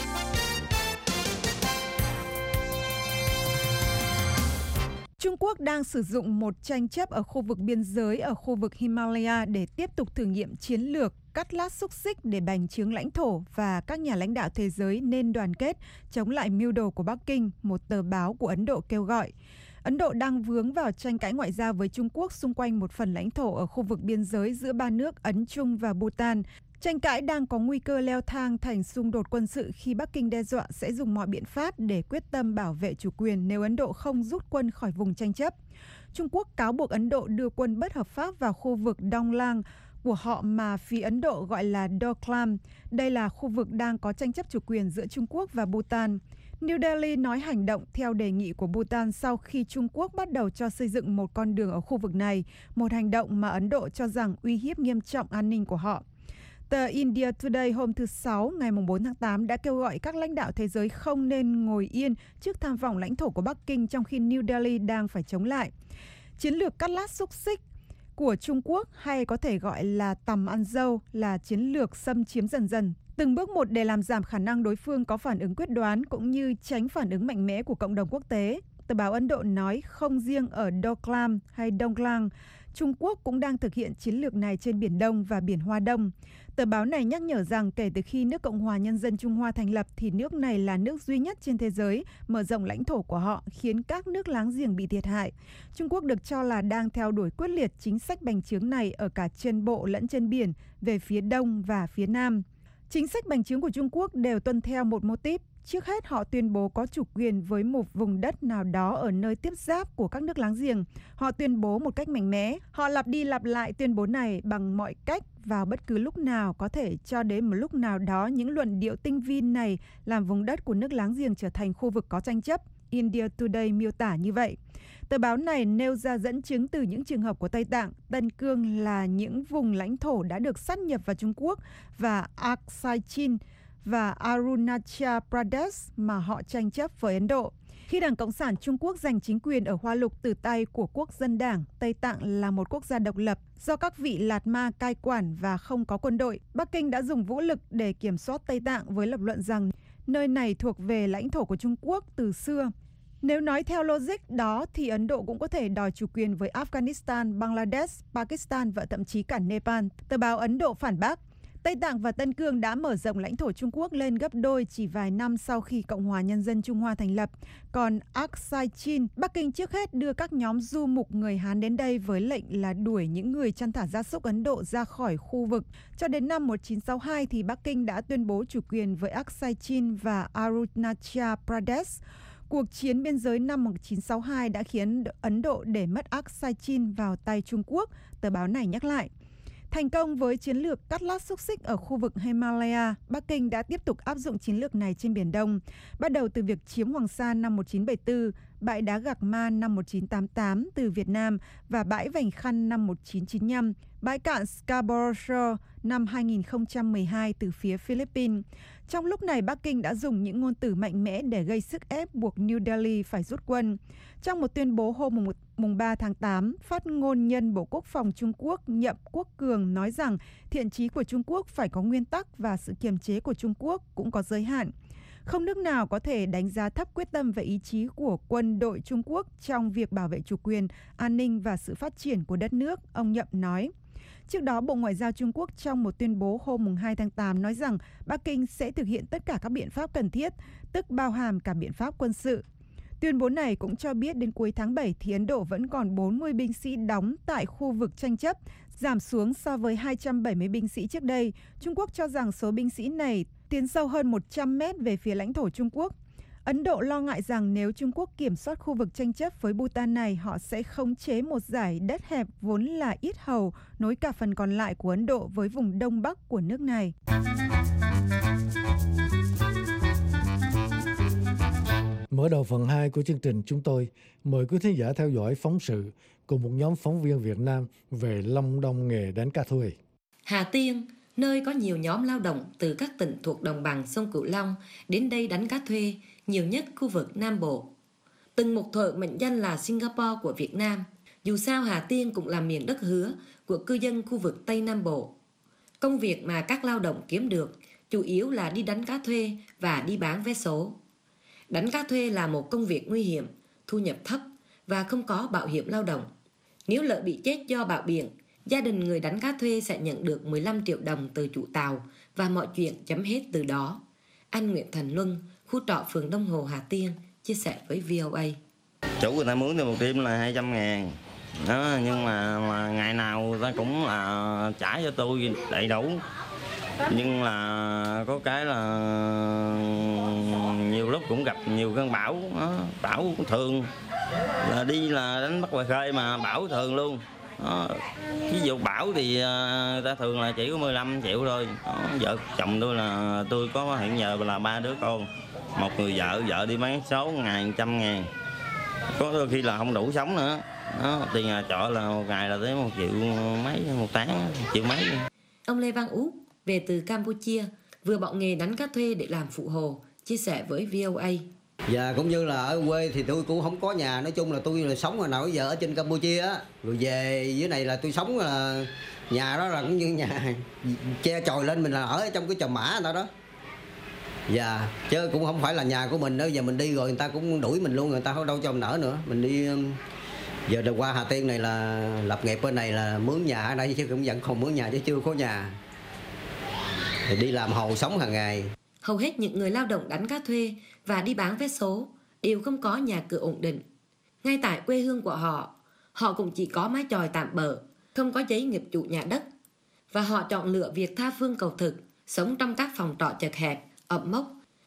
Trung Quốc đang sử dụng một tranh chấp ở khu vực biên giới ở khu vực Himalaya để tiếp tục thử nghiệm chiến lược cắt lát xúc xích để bành trướng lãnh thổ, và các nhà lãnh đạo thế giới nên đoàn kết chống lại mưu đồ của Bắc Kinh, một tờ báo của Ấn Độ kêu gọi. Ấn Độ đang vướng vào tranh cãi ngoại giao với Trung Quốc xung quanh một phần lãnh thổ ở khu vực biên giới giữa ba nước Ấn Trung và Bhutan. Tranh cãi đang có nguy cơ leo thang thành xung đột quân sự khi Bắc Kinh đe dọa sẽ dùng mọi biện pháp để quyết tâm bảo vệ chủ quyền nếu Ấn Độ không rút quân khỏi vùng tranh chấp. Trung Quốc cáo buộc Ấn Độ đưa quân bất hợp pháp vào khu vực Dong Lang của họ mà phía Ấn Độ gọi là Doklam. Đây là khu vực đang có tranh chấp chủ quyền giữa Trung Quốc và Bhutan. New Delhi nói hành động theo đề nghị của Bhutan sau khi Trung Quốc bắt đầu cho xây dựng một con đường ở khu vực này, một hành động mà Ấn Độ cho rằng uy hiếp nghiêm trọng an ninh của họ. Tờ India Today hôm thứ Sáu, ngày bốn tháng tám đã kêu gọi các lãnh đạo thế giới không nên ngồi yên trước tham vọng lãnh thổ của Bắc Kinh trong khi New Delhi đang phải chống lại. Chiến lược cắt lát xúc xích của Trung Quốc, hay có thể gọi là tằm ăn dâu, là chiến lược xâm chiếm dần dần, từng bước một để làm giảm khả năng đối phương có phản ứng quyết đoán cũng như tránh phản ứng mạnh mẽ của cộng đồng quốc tế. Tờ báo Ấn Độ nói không riêng ở Doklam hay Donglang, Trung Quốc cũng đang thực hiện chiến lược này trên Biển Đông và Biển Hoa Đông. Tờ báo này nhắc nhở rằng kể từ khi nước Cộng hòa Nhân dân Trung Hoa thành lập thì nước này là nước duy nhất trên thế giới mở rộng lãnh thổ của họ, khiến các nước láng giềng bị thiệt hại. Trung Quốc được cho là đang theo đuổi quyết liệt chính sách bành trướng này ở cả trên bộ lẫn trên biển, về phía đông và phía nam. Chính sách bành trướng của Trung Quốc đều tuân theo một mô típ: trước hết họ tuyên bố có chủ quyền với một vùng đất nào đó ở nơi tiếp giáp của các nước láng giềng. Họ tuyên bố một cách mạnh mẽ. Họ lặp đi lặp lại tuyên bố này bằng mọi cách vào bất cứ lúc nào có thể, cho đến một lúc nào đó những luận điệu tinh vi này làm vùng đất của nước láng giềng trở thành khu vực có tranh chấp. India Today miêu tả như vậy. Tờ báo này nêu ra dẫn chứng từ những trường hợp của Tây Tạng, Tân Cương là những vùng lãnh thổ đã được sát nhập vào Trung Quốc, và Aksai Chin và Arunachal Pradesh mà họ tranh chấp với Ấn Độ. Khi Đảng Cộng sản Trung Quốc giành chính quyền ở Hoa Lục từ tay của Quốc dân Đảng, Tây Tạng là một quốc gia độc lập do các vị Lạt Ma cai quản và không có quân đội. Bắc Kinh đã dùng vũ lực để kiểm soát Tây Tạng với lập luận rằng nơi này thuộc về lãnh thổ của Trung Quốc từ xưa. Nếu nói theo logic đó thì Ấn Độ cũng có thể đòi chủ quyền với Afghanistan, Bangladesh, Pakistan và thậm chí cả Nepal. Tờ báo Ấn Độ phản bác, Tây Tạng và Tân Cương đã mở rộng lãnh thổ Trung Quốc lên gấp đôi chỉ vài năm sau khi Cộng hòa Nhân dân Trung Hoa thành lập. Còn Aksai Chin, Bắc Kinh trước hết đưa các nhóm du mục người Hán đến đây với lệnh là đuổi những người chăn thả gia súc Ấn Độ ra khỏi khu vực. Cho đến năm một nghìn chín trăm sáu mươi hai thì Bắc Kinh đã tuyên bố chủ quyền với Aksai Chin và Arunachal Pradesh. Cuộc chiến biên giới năm một nghìn chín trăm sáu mươi hai đã khiến Ấn Độ để mất Aksai Chin vào tay Trung Quốc, tờ báo này nhắc lại. Thành công với chiến lược cắt lát xúc xích ở khu vực Himalaya, Bắc Kinh đã tiếp tục áp dụng chiến lược này trên Biển Đông, bắt đầu từ việc chiếm Hoàng Sa năm một nghìn chín trăm bảy mươi tư, bãi đá Gạc Ma năm một nghìn chín trăm tám mươi tám từ Việt Nam và bãi Vành Khăn năm một nghìn chín trăm chín mươi lăm, bãi cạn Scarborough Shoal năm hai nghìn không trăm mười hai từ phía Philippines. Trong lúc này, Bắc Kinh đã dùng những ngôn từ mạnh mẽ để gây sức ép buộc New Delhi phải rút quân. Trong một tuyên bố hôm mùng ba tháng tám, phát ngôn nhân Bộ Quốc phòng Trung Quốc Nhậm Quốc Cường nói rằng thiện chí của Trung Quốc phải có nguyên tắc và sự kiềm chế của Trung Quốc cũng có giới hạn. Không nước nào có thể đánh giá thấp quyết tâm và ý chí của quân đội Trung Quốc trong việc bảo vệ chủ quyền, an ninh và sự phát triển của đất nước, ông Nhậm nói. Trước đó, Bộ Ngoại giao Trung Quốc trong một tuyên bố hôm hai tháng tám nói rằng Bắc Kinh sẽ thực hiện tất cả các biện pháp cần thiết, tức bao hàm cả biện pháp quân sự. Tuyên bố này cũng cho biết đến cuối tháng bảy thì Ấn Độ vẫn còn bốn mươi binh sĩ đóng tại khu vực tranh chấp, giảm xuống so với hai trăm bảy mươi binh sĩ trước đây. Trung Quốc cho rằng số binh sĩ này tiến sâu hơn một trăm mét về phía lãnh thổ Trung Quốc. Ấn Độ lo ngại rằng nếu Trung Quốc kiểm soát khu vực tranh chấp với Bhutan này, họ sẽ khống chế một dải đất hẹp vốn là yết hầu nối cả phần còn lại của Ấn Độ với vùng đông bắc của nước này. Mở đầu phần hai của chương trình, chúng tôi mời quý thính giả theo dõi phóng sự cùng một nhóm phóng viên Việt Nam về Long Đong nghề đánh cá thuê. Hà Tiên, nơi có nhiều nhóm lao động từ các tỉnh thuộc đồng bằng sông Cửu Long đến đây đánh cá thuê, nhiều nhất khu vực Nam Bộ. Từng một thời mệnh danh là Singapore của Việt Nam, dù sao Hà Tiên cũng là miền đất hứa của cư dân khu vực Tây Nam Bộ. Công việc mà các lao động kiếm được chủ yếu là đi đánh cá thuê và đi bán vé số. Đánh cá thuê là một công việc nguy hiểm, thu nhập thấp và không có bảo hiểm lao động. Nếu lỡ bị chết do bão biển, gia đình người đánh cá thuê sẽ nhận được mười lăm triệu đồng từ chủ tàu và mọi chuyện chấm hết từ đó. Anh Nguyễn Thành Luân, khu trọ phường Đông Hồ, Hà Tiên, chia sẻ với vê o a. Chủ người ta mướn cho một đêm là hai trăm ngàn. Đó, nhưng mà, mà ngày nào người ta cũng là trả cho tôi đầy đủ. Nhưng là có cái là nhiều lúc cũng gặp nhiều cơn bão, đó, bão cũng thường là đi là đánh bắt ngoài khơi mà bão thường luôn. Đó, ví dụ bão thì người ta thường là chỉ có mười lăm triệu thôi. Đó, vợ chồng tôi là tôi có hiện giờ là ba đứa con, một người vợ vợ đi bán số ngày trăm ngàn, có đôi khi là không đủ sống nữa. Đó, tiền nhà trọ là một ngày là tới một triệu mấy, một tháng một triệu mấy. Ông Lê Văn Út về từ Campuchia, vừa bạo nghề đánh cá thuê để làm phụ hồ, chia sẻ với vê o a. Dạ, cũng như là ở quê thì tôi cũng không có nhà, nói chung là tôi là sống hồi nào giờ ở trên Campuchia á, rồi về dưới này là tôi sống là nhà đó là cũng như nhà che chòi lên mình là ở trong cái chòm mã người ta đó. Dạ, chứ cũng không phải là nhà của mình nữa, giờ mình đi rồi người ta cũng đuổi mình luôn, người ta không đâu cho mình ở nữa. Mình đi giờ được qua Hà Tiên này là lập nghiệp bên này là mướn nhà ở đây chứ cũng vẫn còn mướn nhà chứ chưa có nhà. Thì đi làm hồ sống hàng ngày. Hầu hết những người lao động đánh cá thuê và đi bán vé số đều không có nhà cửa ổn định. Ngay tại quê hương của họ, họ cũng chỉ có mái chòi tạm bợ, không có giấy nghiệp chủ nhà đất. Và họ chọn lựa việc tha phương cầu thực, sống trong các phòng trọ chật hẹp, ẩm mốc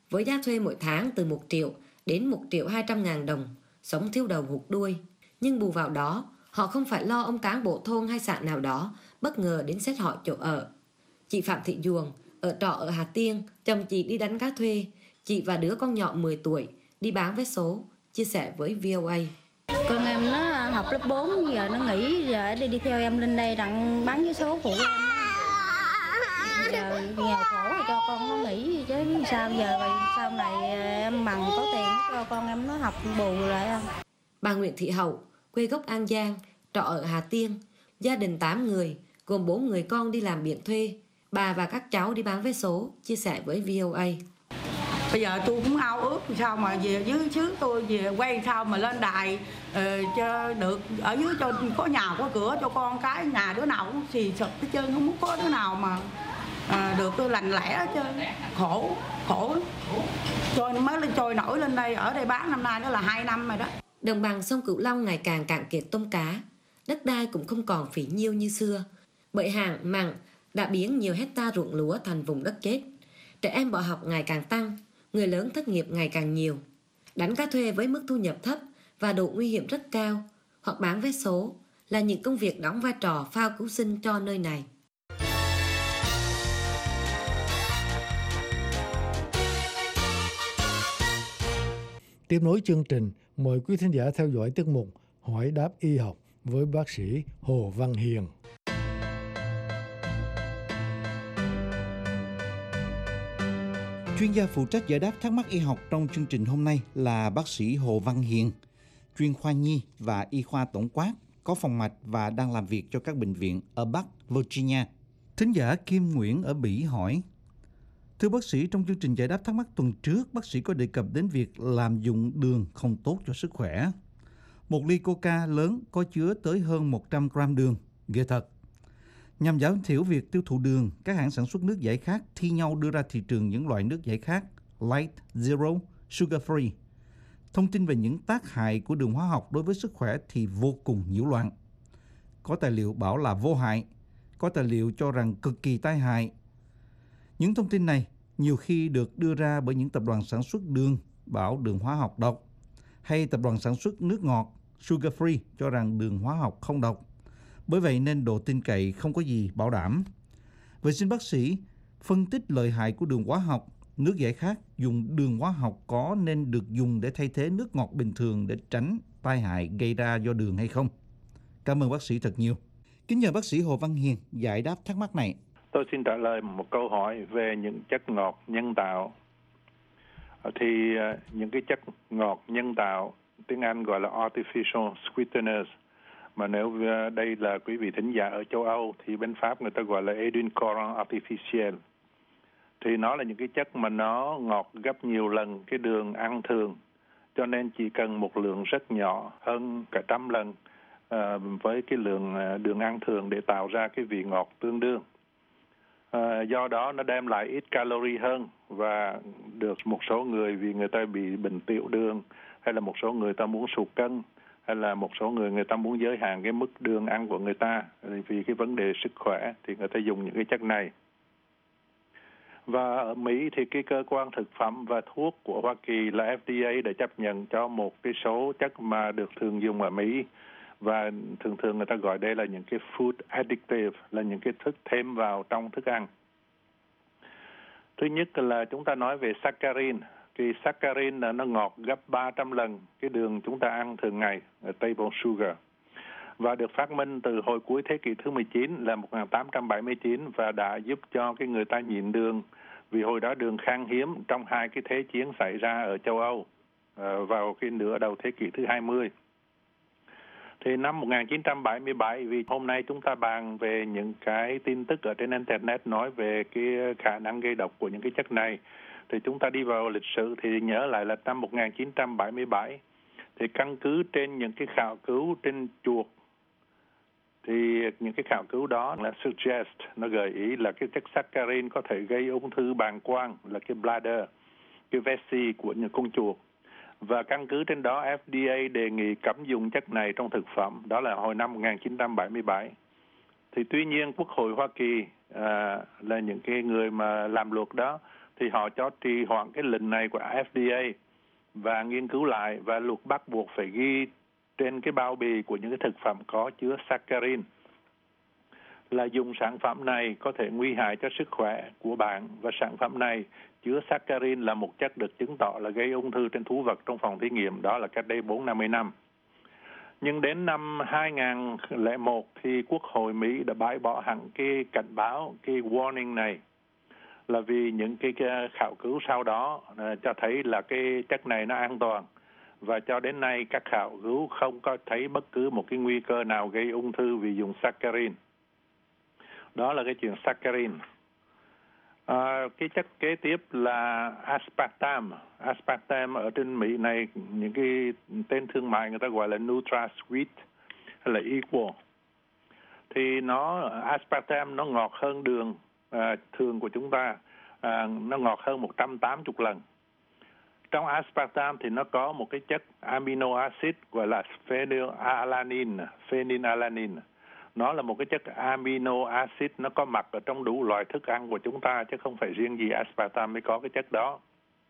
với giá thuê mỗi tháng từ một triệu đến một triệu hai trăm ngàn đồng, sống thiếu đầu hụt đuôi. Nhưng bù vào đó, họ không phải lo ông cán bộ thôn hay xã nào đó bất ngờ đến xét hỏi chỗ ở. Chị Phạm Thị Duồng, ở trọ ở Hà Tiên, chồng chị đi đánh cá thuê, chị và đứa con nhỏ mười tuổi đi bán vé số, chia sẻ với vê o a. Con em nó học lớp bốn, giờ nó nghỉ, giờ đi đi theo em lên đây đặng bán vé số phụ em. Giờ nghèo khổ rồi cho con nó nghỉ chứ sao giờ vậy, sau này em bằng có tiền cho con em nó học bù lại không? Bà Nguyễn Thị Hậu, quê gốc An Giang, trọ ở Hà Tiên, gia đình tám người, gồm bốn người con đi làm biển thuê. Bà và các cháu đi bán vé số, chia sẻ với vê o a. Bây giờ tôi cũng ao ước sao mà về dưới xứ tôi về quay sao mà lên đài uh, cho được ở dưới cho có nhà có cửa cho con cái, nhà đứa nào cũng xì sụp hết trơn, không có đứa nào mà uh, được tôi lành lẽ hết trơn, khổ khổ trôi mới lên trôi nổi lên đây, ở đây bán năm nay đó là hai năm rồi đó. Đồng bằng sông Cửu Long ngày càng cạn kiệt tôm cá, đất đai cũng không còn phỉ nhiêu như xưa, bởi hạn mặn đã biến nhiều hecta ruộng lúa thành vùng đất chết. Trẻ em bỏ học ngày càng tăng, người lớn thất nghiệp ngày càng nhiều. Đánh cá thuê với mức thu nhập thấp và độ nguy hiểm rất cao, hoặc bán vé số là những công việc đóng vai trò phao cứu sinh cho nơi này. Tiếp nối chương trình, mời quý thính giả theo dõi tiết mục Hỏi đáp y học với bác sĩ Hồ Văn Hiền. Chuyên gia phụ trách giải đáp thắc mắc y học trong chương trình hôm nay là bác sĩ Hồ Văn Hiền, chuyên khoa nhi và y khoa tổng quát, có phòng mạch và đang làm việc cho các bệnh viện ở Bắc Virginia. Thính giả Kim Nguyễn ở Bỉ hỏi: Thưa bác sĩ, trong chương trình giải đáp thắc mắc tuần trước, bác sĩ có đề cập đến việc lạm dụng đường không tốt cho sức khỏe. Một ly Coca lớn có chứa tới hơn một trăm gram đường, ghê thật. Nhằm giảm thiểu việc tiêu thụ đường, các hãng sản xuất nước giải khát thi nhau đưa ra thị trường những loại nước giải khát Light, Zero, Sugar Free. Thông tin về những tác hại của đường hóa học đối với sức khỏe thì vô cùng nhiễu loạn. Có tài liệu bảo là vô hại, có tài liệu cho rằng cực kỳ tai hại. Những thông tin này nhiều khi được đưa ra bởi những tập đoàn sản xuất đường bảo đường hóa học độc, hay tập đoàn sản xuất nước ngọt Sugar Free cho rằng đường hóa học không độc. Bởi vậy nên độ tin cậy không có gì bảo đảm. Vậy xin bác sĩ phân tích lợi hại của đường hóa học, nước giải khát dùng đường hóa học có nên được dùng để thay thế nước ngọt bình thường để tránh tai hại gây ra do đường hay không? Cảm ơn bác sĩ thật nhiều. Kính nhờ bác sĩ Hồ Văn Hiền giải đáp thắc mắc này. Tôi xin trả lời một câu hỏi về những chất ngọt nhân tạo. Thì những cái chất ngọt nhân tạo, tiếng Anh gọi là artificial sweeteners, mà nếu đây là quý vị thính giả ở châu Âu thì bên Pháp người ta gọi là edulcorant artificiel. Thì nó là những cái chất mà nó ngọt gấp nhiều lần cái đường ăn thường, cho nên chỉ cần một lượng rất nhỏ, hơn cả trăm lần uh, với cái lượng đường ăn thường để tạo ra cái vị ngọt tương đương. Uh, do đó nó đem lại ít calorie hơn, và được một số người vì người ta bị bệnh tiểu đường, hay là một số người ta muốn sụt cân, hay là một số người người ta muốn giới hạn cái mức đường ăn của người ta vì cái vấn đề sức khỏe thì người ta dùng những cái chất này. Và ở Mỹ thì cái cơ quan thực phẩm và thuốc của Hoa Kỳ là F D A đã chấp nhận cho một cái số chất mà được thường dùng ở Mỹ, và thường thường người ta gọi đây là những cái food addictive, là những cái thức thêm vào trong thức ăn. Thứ nhất là chúng ta nói về saccharin. Cái saccharin là nó ngọt gấp ba trăm lần cái đường chúng ta ăn thường ngày, table sugar. Và được phát minh từ hồi cuối thế kỷ thứ mười chín là một nghìn tám trăm bảy mươi chín, và đã giúp cho cái người ta nhịn đường, vì hồi đó đường khan hiếm trong hai cái thế chiến xảy ra ở châu Âu vào cái nửa đầu thế kỷ thứ hai mươi. Thì năm một nghìn chín trăm bảy mươi bảy, vì hôm nay chúng ta bàn về những cái tin tức ở trên Internet nói về cái khả năng gây độc của những cái chất này, thì chúng ta đi vào lịch sử thì nhớ lại là năm một nghìn chín trăm bảy mươi bảy, thì căn cứ trên những cái khảo cứu trên chuột, thì những cái khảo cứu đó là suggest, nó gợi ý là cái chất saccharin có thể gây ung thư bàng quang, là cái bladder, cái vesi của những con chuột. Và căn cứ trên đó F D A đề nghị cấm dùng chất này trong thực phẩm, đó là hồi năm một nghìn chín trăm bảy mươi bảy. Thì tuy nhiên Quốc hội Hoa Kỳ à, là những cái người mà làm luật đó thì họ cho trì hoãn cái lệnh này của F D A và nghiên cứu lại, và luật bắt buộc phải ghi trên cái bao bì của những cái thực phẩm có chứa saccharin là dùng sản phẩm này có thể nguy hại cho sức khỏe của bạn, và sản phẩm này chứa saccharin là một chất được chứng tỏ là gây ung thư trên thú vật trong phòng thí nghiệm, đó là cách đây bốn năm mươi năm. Nhưng đến năm hai nghìn lẻ một thì Quốc hội Mỹ đã bãi bỏ hẳn cái cảnh báo, cái warning này, là vì những cái, cái khảo cứu sau đó uh, cho thấy là cái chất này nó an toàn, và cho đến nay các khảo cứu không có thấy bất cứ một cái nguy cơ nào gây ung thư vì dùng saccharin. Đó là cái chuyện saccharin. À, cái chất kế tiếp là aspartame. Aspartame ở trên Mỹ này, những cái tên thương mại người ta gọi là NutraSweet hay là Equal. Thì nó aspartame nó ngọt hơn đường à, thường của chúng ta, à, nó ngọt hơn một trăm tám mươi lần. Trong aspartame thì nó có một cái chất amino acid gọi là phenylalanine, phenylalanine. Nó là một cái chất amino acid, nó có mặt ở trong đủ loại thức ăn của chúng ta, chứ không phải riêng gì aspartame mới có cái chất đó.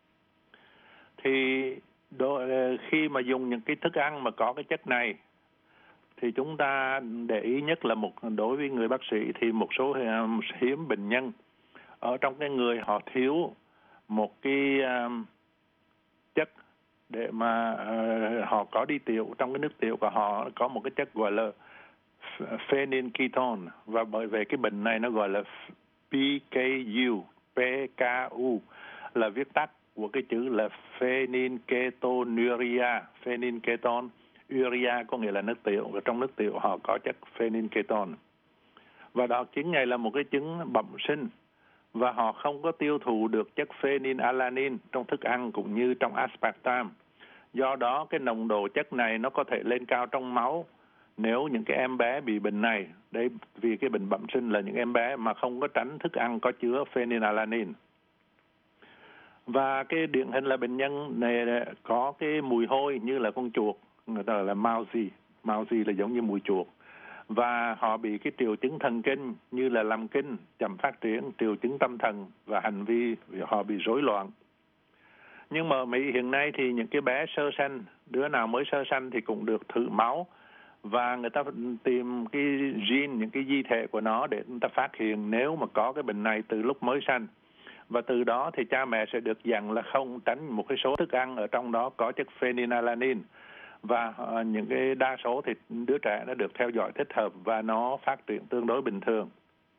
Thì đo, khi mà dùng những cái thức ăn mà có cái chất này, thì chúng ta để ý nhất là một đối với người bác sĩ thì một số hiếm bệnh nhân ở trong cái người họ thiếu một cái um, chất để mà uh, họ có đi tiểu, trong cái nước tiểu của họ có một cái chất gọi là phenylketone, và bởi vì cái bệnh này nó gọi là P K U, P K U là viết tắt của cái chữ là phenylketonuria. Phenylketonuria có nghĩa là nước tiểu, và trong nước tiểu họ có chất phenylketone, và đó chính này là một cái chứng bẩm sinh, và họ không có tiêu thụ được chất phenylalanine trong thức ăn cũng như trong aspartame. Do đó cái nồng độ chất này nó có thể lên cao trong máu nếu những cái em bé bị bệnh này. Đấy, vì cái bệnh bẩm sinh là những em bé mà không có tránh thức ăn có chứa phenylalanine. Và cái điển hình là bệnh nhân này có cái mùi hôi như là con chuột, người ta gọi là mousy. Mousy là giống như mùi chuột. Và họ bị cái triệu chứng thần kinh như là làm kinh, chậm phát triển, triệu chứng tâm thần và hành vi họ bị rối loạn. Nhưng mà ở Mỹ hiện nay thì những cái bé sơ sanh, đứa nào mới sơ sanh thì cũng được thử máu, và người ta tìm cái gene, những cái di thể của nó để người ta phát hiện nếu mà có cái bệnh này từ lúc mới sanh. Và từ đó thì cha mẹ sẽ được dặn là không tránh một cái số thức ăn ở trong đó có chất phenylalanine. Và uh, những cái đa số thì đứa trẻ nó được theo dõi thích hợp và nó phát triển tương đối bình thường.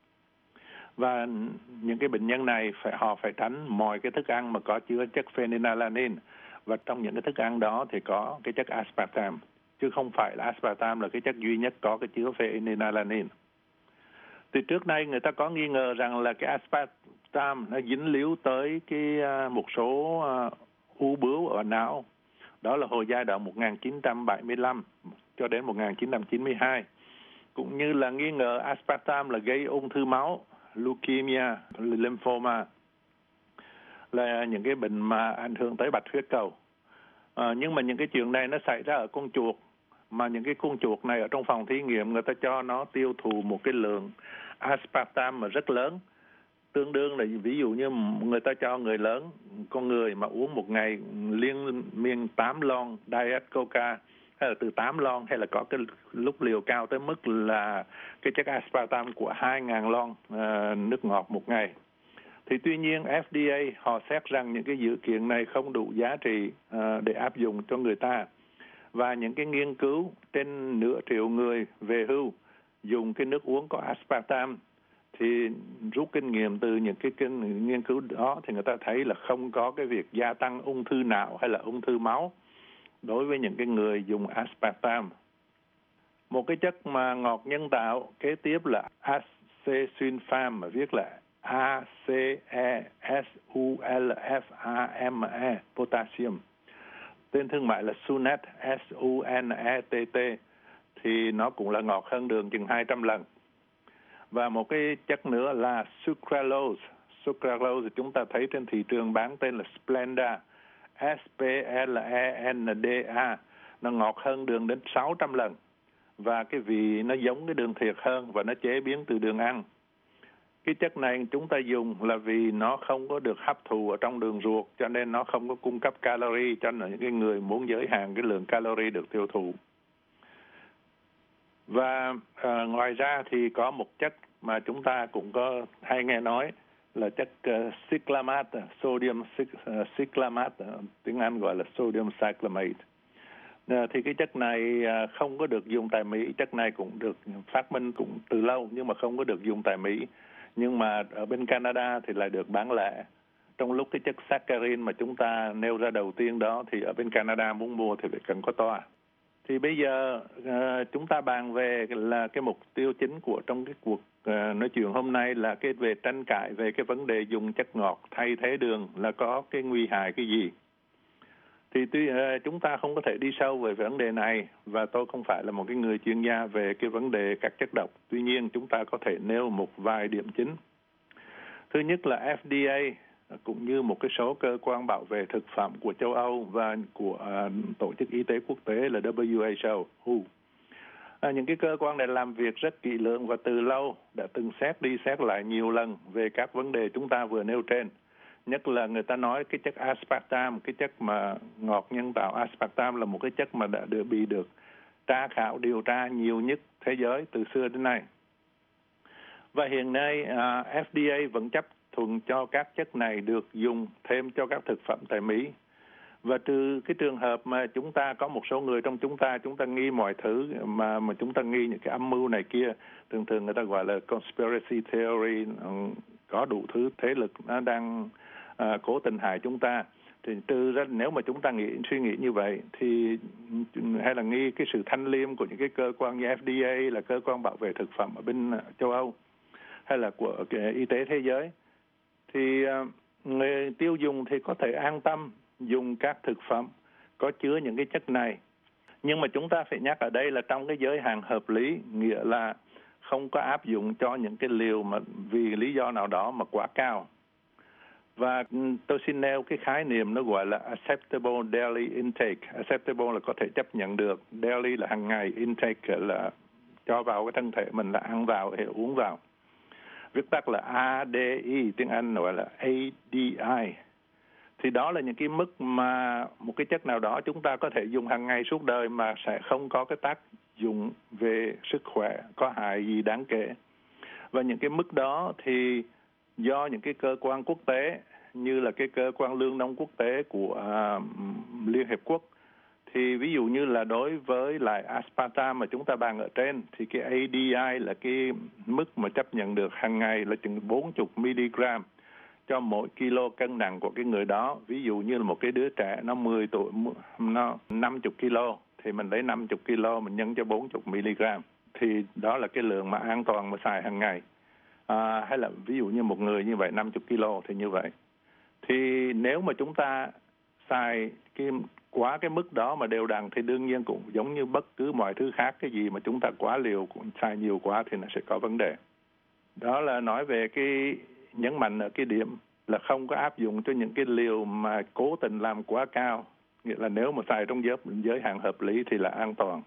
Và những cái bệnh nhân này phải họ phải tránh mọi cái thức ăn mà có chứa chất phenylalanine, và trong những cái thức ăn đó thì có cái chất aspartame, chứ không phải là aspartame là cái chất duy nhất có cái chứa phenylalanine. Từ trước nay người ta có nghi ngờ rằng là cái aspartame nó dính líu tới cái uh, một số uh, u bướu ở não. Đó là hồi giai đoạn một nghìn chín trăm bảy mươi lăm cho đến một nghìn chín trăm chín mươi hai. Cũng như là nghi ngờ aspartame là gây ung thư máu, leukemia, lymphoma, là những cái bệnh mà ảnh hưởng tới bạch huyết cầu. À, nhưng mà những cái chuyện này nó xảy ra ở con chuột, mà những cái con chuột này ở trong phòng thí nghiệm người ta cho nó tiêu thụ một cái lượng aspartame mà rất lớn, tương đương là ví dụ như người ta cho người lớn, con người mà uống một ngày liên miên tám lon Diet Coca, hay là từ tám lon, hay là có cái lúc liều cao tới mức là cái chất aspartame của hai nghìn lon uh, nước ngọt một ngày. Thì tuy nhiên F D A họ xét rằng những cái dữ kiện này không đủ giá trị uh, để áp dụng cho người ta. Và những cái nghiên cứu trên nửa triệu người về hưu dùng cái nước uống có aspartame, thì rút kinh nghiệm từ những cái nghiên cứu đó thì người ta thấy là không có cái việc gia tăng ung thư não hay là ung thư máu đối với những cái người dùng aspartame. Một cái chất mà ngọt nhân tạo kế tiếp là acesulfame, mà viết là A C E S U L F A M E, potassium. Tên thương mại là Sunet, S U N E T T, thì nó cũng là ngọt hơn đường chừng hai trăm lần. Và một cái chất nữa là sucralose. Sucralose thì chúng ta thấy trên thị trường bán tên là Splenda, S P L E N D A. Nó ngọt hơn đường đến sáu trăm lần. Và cái vị nó giống cái đường thiệt hơn, và nó chế biến từ đường ăn. Cái chất này chúng ta dùng là vì nó không có được hấp thụ ở trong đường ruột, cho nên nó không có cung cấp calorie cho những cái người muốn giới hạn cái lượng calorie được tiêu thụ. Và à, ngoài ra thì có một chất mà chúng ta cũng có hay nghe nói là chất uh, cyclamate, sodium cyclamate, tiếng Anh gọi là sodium cyclamate. À, thì cái chất này à, không có được dùng tại Mỹ. Chất này cũng được phát minh cũng từ lâu nhưng mà không có được dùng tại Mỹ. Nhưng mà ở bên Canada thì lại được bán lẻ. Trong lúc cái chất saccharin mà chúng ta nêu ra đầu tiên đó thì ở bên Canada muốn mua thì phải cần có toa. Thì bây giờ uh, chúng ta bàn về là cái mục tiêu chính của trong cái cuộc uh, nói chuyện hôm nay là cái về tranh cãi về cái vấn đề dùng chất ngọt thay thế đường là có cái nguy hại cái gì. Thì tuy uh, chúng ta không có thể đi sâu về vấn đề này và tôi không phải là một cái người chuyên gia về cái vấn đề các chất độc. Tuy nhiên chúng ta có thể nêu một vài điểm chính. Thứ nhất là F D A cũng như một cái số cơ quan bảo vệ thực phẩm của châu Âu và của uh, Tổ chức Y tế Quốc tế là W H O. À, những cái cơ quan này làm việc rất kỹ lưỡng và từ lâu đã từng xét đi xét lại nhiều lần về các vấn đề chúng ta vừa nêu trên. Nhất là người ta nói cái chất aspartam, cái chất mà ngọt nhân tạo aspartam là một cái chất mà đã được bị được tra khảo điều tra nhiều nhất thế giới từ xưa đến nay. Và hiện nay uh, F D A vẫn chấp thuận cho các chất này được dùng thêm cho các thực phẩm tại Mỹ. Và trừ cái trường hợp mà chúng ta có một số người trong chúng ta, chúng ta nghi mọi thứ mà mà chúng ta nghi những cái âm mưu này kia, thường thường người ta gọi là conspiracy theory, có đủ thứ thế lực nó đang à, cố tình hại chúng ta. Thì trừ ra nếu mà chúng ta nghĩ suy nghĩ như vậy thì hay là nghi cái sự thanh liêm của những cái cơ quan như F D A là cơ quan bảo vệ thực phẩm ở bên châu Âu hay là của cái y tế thế giới, thì người tiêu dùng thì có thể an tâm dùng các thực phẩm có chứa những cái chất này. Nhưng mà chúng ta phải nhắc ở đây là trong cái giới hạn hợp lý, nghĩa là không có áp dụng cho những cái liều mà vì lý do nào đó mà quá cao. Và tôi xin nêu cái khái niệm nó gọi là acceptable daily intake. Acceptable là có thể chấp nhận được, daily là hàng ngày, intake là cho vào cái thân thể mình, là ăn vào hay uống vào. Viết tắt là A D I, tiếng Anh gọi là A D I. Thì đó là những cái mức mà một cái chất nào đó chúng ta có thể dùng hàng ngày suốt đời mà sẽ không có cái tác dụng về sức khỏe, có hại gì đáng kể. Và những cái mức đó thì do những cái cơ quan quốc tế như là cái cơ quan lương nông quốc tế của uh, Liên Hiệp Quốc, thì ví dụ như là đối với lại aspartam mà chúng ta bàn ở trên thì cái A D I là cái mức mà chấp nhận được hàng ngày là chừng bốn mươi mi-li-gam cho mỗi kilo cân nặng của cái người đó. Ví dụ như là một cái đứa trẻ nó mười tuổi, nó năm mươi kilo thì mình lấy năm mươi kilo mình nhân cho bốn mươi mi-li-gam, thì đó là cái lượng mà an toàn mà xài hàng ngày. À, hay là ví dụ như một người như vậy năm mươi kilo thì như vậy. Thì nếu mà chúng ta xài cái quá cái mức đó mà đều đặn thì đương nhiên cũng giống như bất cứ mọi thứ khác, cái gì mà chúng ta quá liều, cũng xài nhiều quá thì nó sẽ có vấn đề. Đó là nói về cái nhấn mạnh ở cái điểm là không có áp dụng cho những cái liều mà cố tình làm quá cao, nghĩa là nếu mà xài trong giới, giới hạn hợp lý thì là an toàn.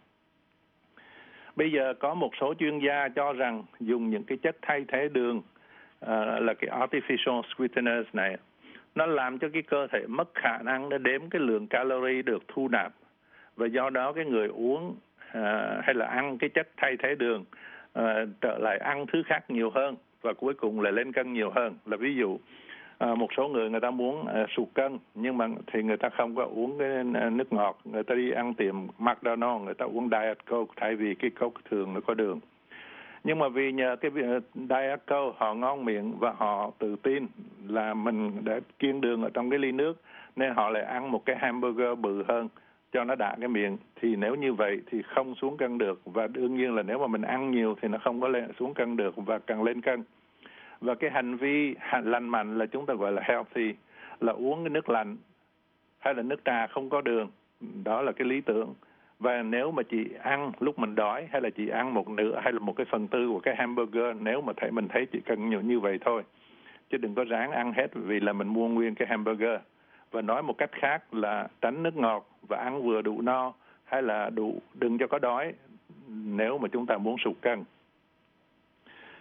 Bây giờ có một số chuyên gia cho rằng dùng những cái chất thay thế đường uh, là cái artificial sweeteners này, nó làm cho cái cơ thể mất khả năng để đếm cái lượng calorie được thu nạp, và do đó cái người uống uh, hay là ăn cái chất thay thế đường uh, trở lại ăn thứ khác nhiều hơn và cuối cùng là lên cân nhiều hơn. Là ví dụ uh, một số người người ta muốn uh, sụt cân nhưng mà thì người ta không có uống cái nước ngọt, người ta đi ăn tiệm McDonald's, người ta uống Diet Coke thay vì cái Coke thường nó có đường. Nhưng mà vì nhờ cái Diet Coke họ ngon miệng và họ tự tin là mình đã kiêng đường ở trong cái ly nước, nên họ lại ăn một cái hamburger bự hơn cho nó đã cái miệng. Thì nếu như vậy thì không xuống cân được, và đương nhiên là nếu mà mình ăn nhiều thì nó không có lên xuống cân được và càng lên cân. Và cái hành vi lành mạnh là chúng ta gọi là healthy, là uống cái nước lạnh hay là nước trà không có đường, đó là cái lý tưởng. Và nếu mà chị ăn lúc mình đói, hay là chị ăn một nửa hay là một cái phần tư của cái hamburger, nếu mà thấy mình thấy chỉ cần nhiều như vậy thôi, chứ đừng có ráng ăn hết vì là mình mua nguyên cái hamburger. Và nói một cách khác là tránh nước ngọt và ăn vừa đủ no, hay là đủ, đừng cho có đói nếu mà chúng ta muốn sụt cân.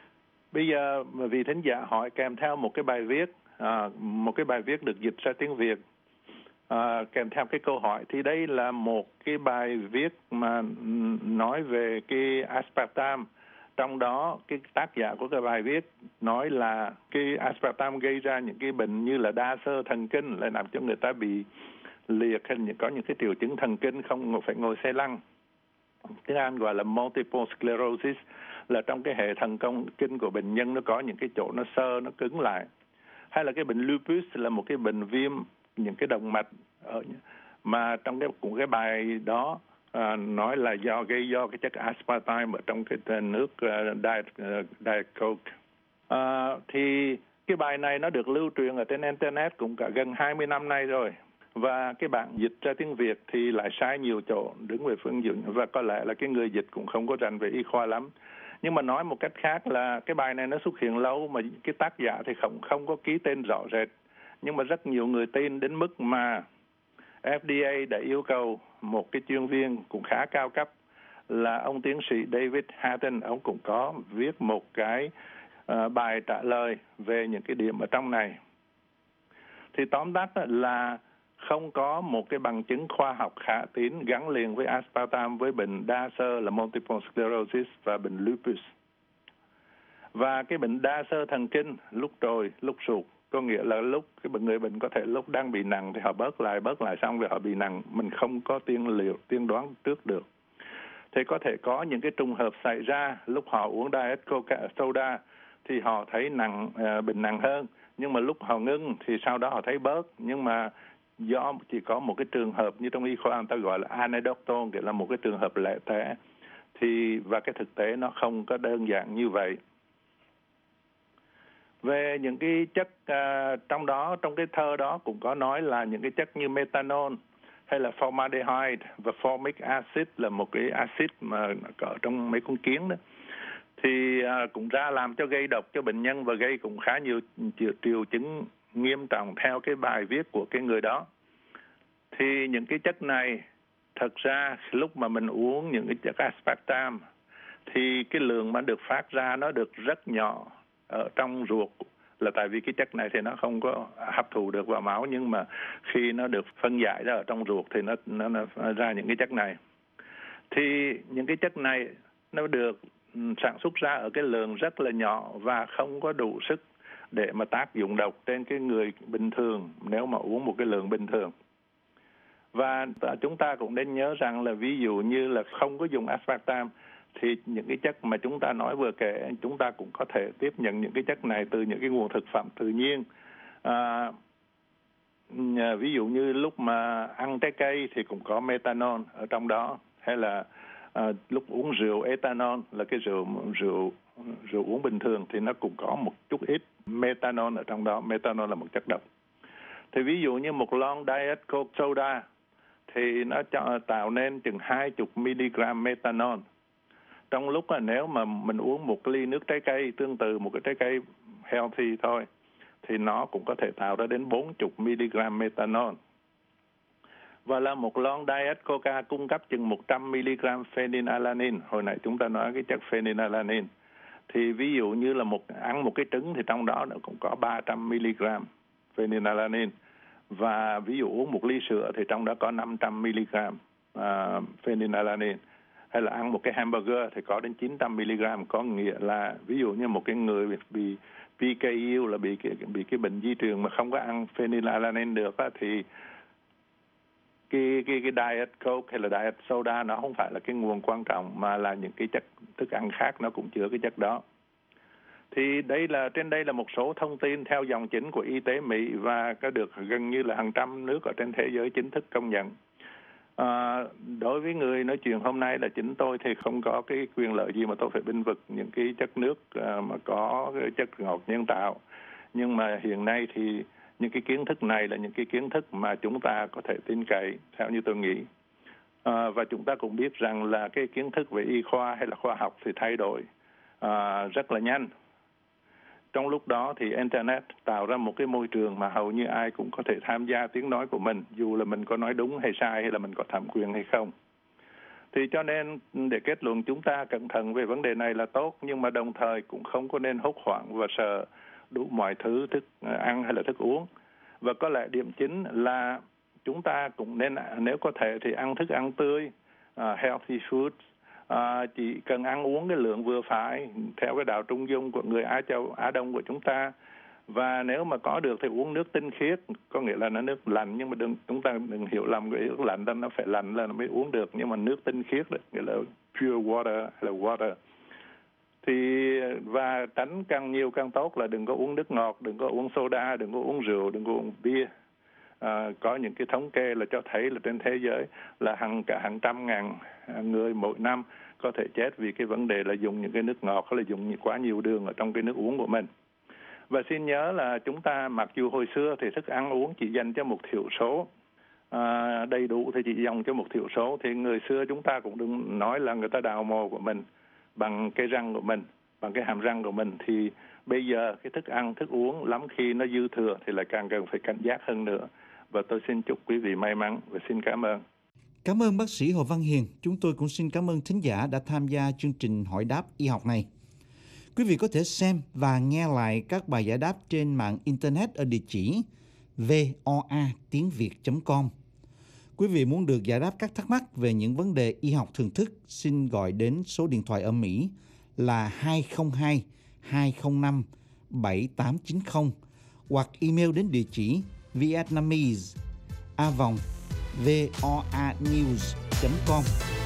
Bây giờ vị thính giả hỏi kèm theo một cái bài viết, à, một cái bài viết được dịch ra tiếng Việt, à, kèm theo cái câu hỏi. Thì đây là một cái bài viết mà nói về cái aspartame. Trong đó cái tác giả của cái bài viết nói là cái aspartame gây ra những cái bệnh như là đa xơ thần kinh, lại làm cho người ta bị liệt hay có những cái triệu chứng thần kinh không phải ngồi xe lăn. Tiếng Anh gọi là multiple sclerosis, là trong cái hệ thần công kinh của bệnh nhân nó có những cái chỗ nó xơ, nó cứng lại. Hay là cái bệnh lupus là một cái bệnh viêm những cái động mạch ở, mà trong cái cũng cái bài đó à, nói là do gây do cái chất aspartame ở trong cái nước uh, diet, uh, diet coke. À, thì cái bài này nó được lưu truyền ở trên internet cũng cả gần hai mươi năm nay rồi, và cái bản dịch ra tiếng Việt thì lại sai nhiều chỗ đứng về phương diện, và có lẽ là cái người dịch cũng không có rành về y khoa lắm. Nhưng mà nói một cách khác là cái bài này nó xuất hiện lâu mà cái tác giả thì không không có ký tên rõ rệt, nhưng mà rất nhiều người tin đến mức mà F D A đã yêu cầu một cái chuyên viên cũng khá cao cấp là ông tiến sĩ David Hatton, ông cũng có viết một cái uh, bài trả lời về những cái điểm ở trong này. Thì tóm tắt là không có một cái bằng chứng khoa học khả tín gắn liền với aspartame với bệnh đa xơ là multiple sclerosis và bệnh lupus. Và cái bệnh đa xơ thần kinh lúc trồi lúc sụt, có nghĩa là lúc cái người bệnh có thể lúc đang bị nặng thì họ bớt lại bớt lại xong rồi họ bị nặng, mình không có tiên liệu tiên đoán trước được. Thì có thể có những cái trùng hợp xảy ra lúc họ uống diet coca soda thì họ thấy nặng uh, bệnh nặng hơn, nhưng mà lúc họ ngưng thì sau đó họ thấy bớt. Nhưng mà do chỉ có một cái trường hợp như trong y khoa người ta gọi là anecdotal, nghĩa là một cái trường hợp lẻ tẻ, thì và cái thực tế nó không có đơn giản như vậy. Về những cái chất uh, trong đó, trong cái thơ đó cũng có nói là những cái chất như methanol hay là formaldehyde và formic acid là một cái acid mà ở trong mấy con kiến đó, thì uh, cũng ra làm cho gây độc cho bệnh nhân và gây cũng khá nhiều triệu, triệu chứng nghiêm trọng theo cái bài viết của cái người đó. Thì những cái chất này thật ra lúc mà mình uống những cái chất aspartame thì cái lượng mà được phát ra nó được rất nhỏ ở trong ruột, là tại vì cái chất này thì nó không có hấp thụ được vào máu, nhưng mà khi nó được phân giải ra ở trong ruột thì nó, nó, nó ra những cái chất này. Thì những cái chất này nó được sản xuất ra ở cái lượng rất là nhỏ và không có đủ sức để mà tác dụng độc trên cái người bình thường nếu mà uống một cái lượng bình thường. Và chúng ta cũng nên nhớ rằng là ví dụ như là không có dùng aspartame thì những cái chất mà chúng ta nói vừa kể, chúng ta cũng có thể tiếp nhận những cái chất này từ những cái nguồn thực phẩm tự nhiên. À, ví dụ như lúc mà ăn trái cây thì cũng có methanol ở trong đó, hay là à, lúc uống rượu ethanol là cái rượu rượu rượu uống bình thường thì nó cũng có một chút ít methanol ở trong đó. Methanol là một chất độc. Thì ví dụ như một lon diet coke soda thì nó cho, tạo nên chừng hai mươi mi-li-gam methanol. Trong lúc là nếu mà mình uống một ly nước trái cây tương tự một cái trái cây healthy thôi thì nó cũng có thể tạo ra đến bốn mươi mi-li-gam methanol. Và là một lon diet coca cung cấp chừng một trăm mi-li-gam phenylalanine. Hồi nãy chúng ta nói cái chất phenylalanine. Thì ví dụ như là một ăn một cái trứng thì trong đó nó cũng có ba trăm mi-li-gam phenylalanine. Và ví dụ uống một ly sữa thì trong đó có năm trăm mi-li-gam uh, phenylalanine. Hay là ăn một cái hamburger thì có đến chín trăm mi-li-gam. Có nghĩa là ví dụ như một cái người bị P K U là bị cái, bị cái bệnh di truyền mà không có ăn phenylalanine được á, thì cái, cái, cái diet coke hay là diet soda nó không phải là cái nguồn quan trọng, mà là những cái chất thức ăn khác nó cũng chứa cái chất đó. Thì đây là trên đây là một số thông tin theo dòng chính của y tế Mỹ và có được gần như là hàng trăm nước ở trên thế giới chính thức công nhận. À, đối với người nói chuyện hôm nay là chính tôi thì không có cái quyền lợi gì mà tôi phải bênh vực những cái chất nước à, mà có cái chất ngọt nhân tạo. Nhưng mà hiện nay thì những cái kiến thức này là những cái kiến thức mà chúng ta có thể tin cậy theo như tôi nghĩ. À, và chúng ta cũng biết rằng là cái kiến thức về y khoa hay là khoa học thì thay đổi à, rất là nhanh. Trong lúc đó thì Internet tạo ra một cái môi trường mà hầu như ai cũng có thể tham gia tiếng nói của mình, dù là mình có nói đúng hay sai hay là mình có thẩm quyền hay không. Thì cho nên để kết luận chúng ta cẩn thận về vấn đề này là tốt, nhưng mà đồng thời cũng không có nên hốt hoảng và sợ đủ mọi thứ thức ăn hay là thức uống. Và có lẽ điểm chính là chúng ta cũng nên, nếu có thể thì ăn thức ăn tươi, uh, healthy food, uh, chỉ cần ăn uống cái lượng vừa phải theo cái đạo trung dung của người Á Châu, Á Đông của chúng ta. Và nếu mà có được thì uống nước tinh khiết, có nghĩa là nó nước lạnh, nhưng mà đừng, chúng ta đừng hiểu lầm cái nước lạnh đó nó phải lạnh là nó mới uống được, nhưng mà nước tinh khiết đó, nghĩa là pure water hay là water. Thì và tránh càng nhiều càng tốt, là đừng có uống nước ngọt, đừng có uống soda, đừng có uống rượu, đừng có uống bia. À, có những cái thống kê là cho thấy là trên thế giới là hàng cả hàng trăm ngàn người mỗi năm có thể chết vì cái vấn đề là dùng những cái nước ngọt hay là dùng quá nhiều đường ở trong cái nước uống của mình. Và xin nhớ là chúng ta mặc dù hồi xưa thì thức ăn uống chỉ dành cho một thiểu số, à, đầy đủ thì chỉ dành cho một thiểu số, thì người xưa chúng ta cũng đừng nói là người ta đào mồ của mình bằng cái răng của mình, bằng cái hàm răng của mình. Thì bây giờ cái thức ăn, thức uống lắm khi nó dư thừa thì lại càng cần phải cảnh giác hơn nữa. Và tôi xin chúc quý vị may mắn và xin cảm ơn. Cảm ơn bác sĩ Hồ Văn Hiền. Chúng tôi cũng xin cảm ơn thính giả đã tham gia chương trình hỏi đáp y học này. Quý vị có thể xem và nghe lại các bài giải đáp trên mạng Internet ở địa chỉ voa tiếng việt chấm com. Quý vị muốn được giải đáp các thắc mắc về những vấn đề y học thường thức, xin gọi đến số điện thoại ở Mỹ là hai không hai hai không năm bảy tám chín không hoặc email đến địa chỉ vietnamese a vòng voanews chấm com.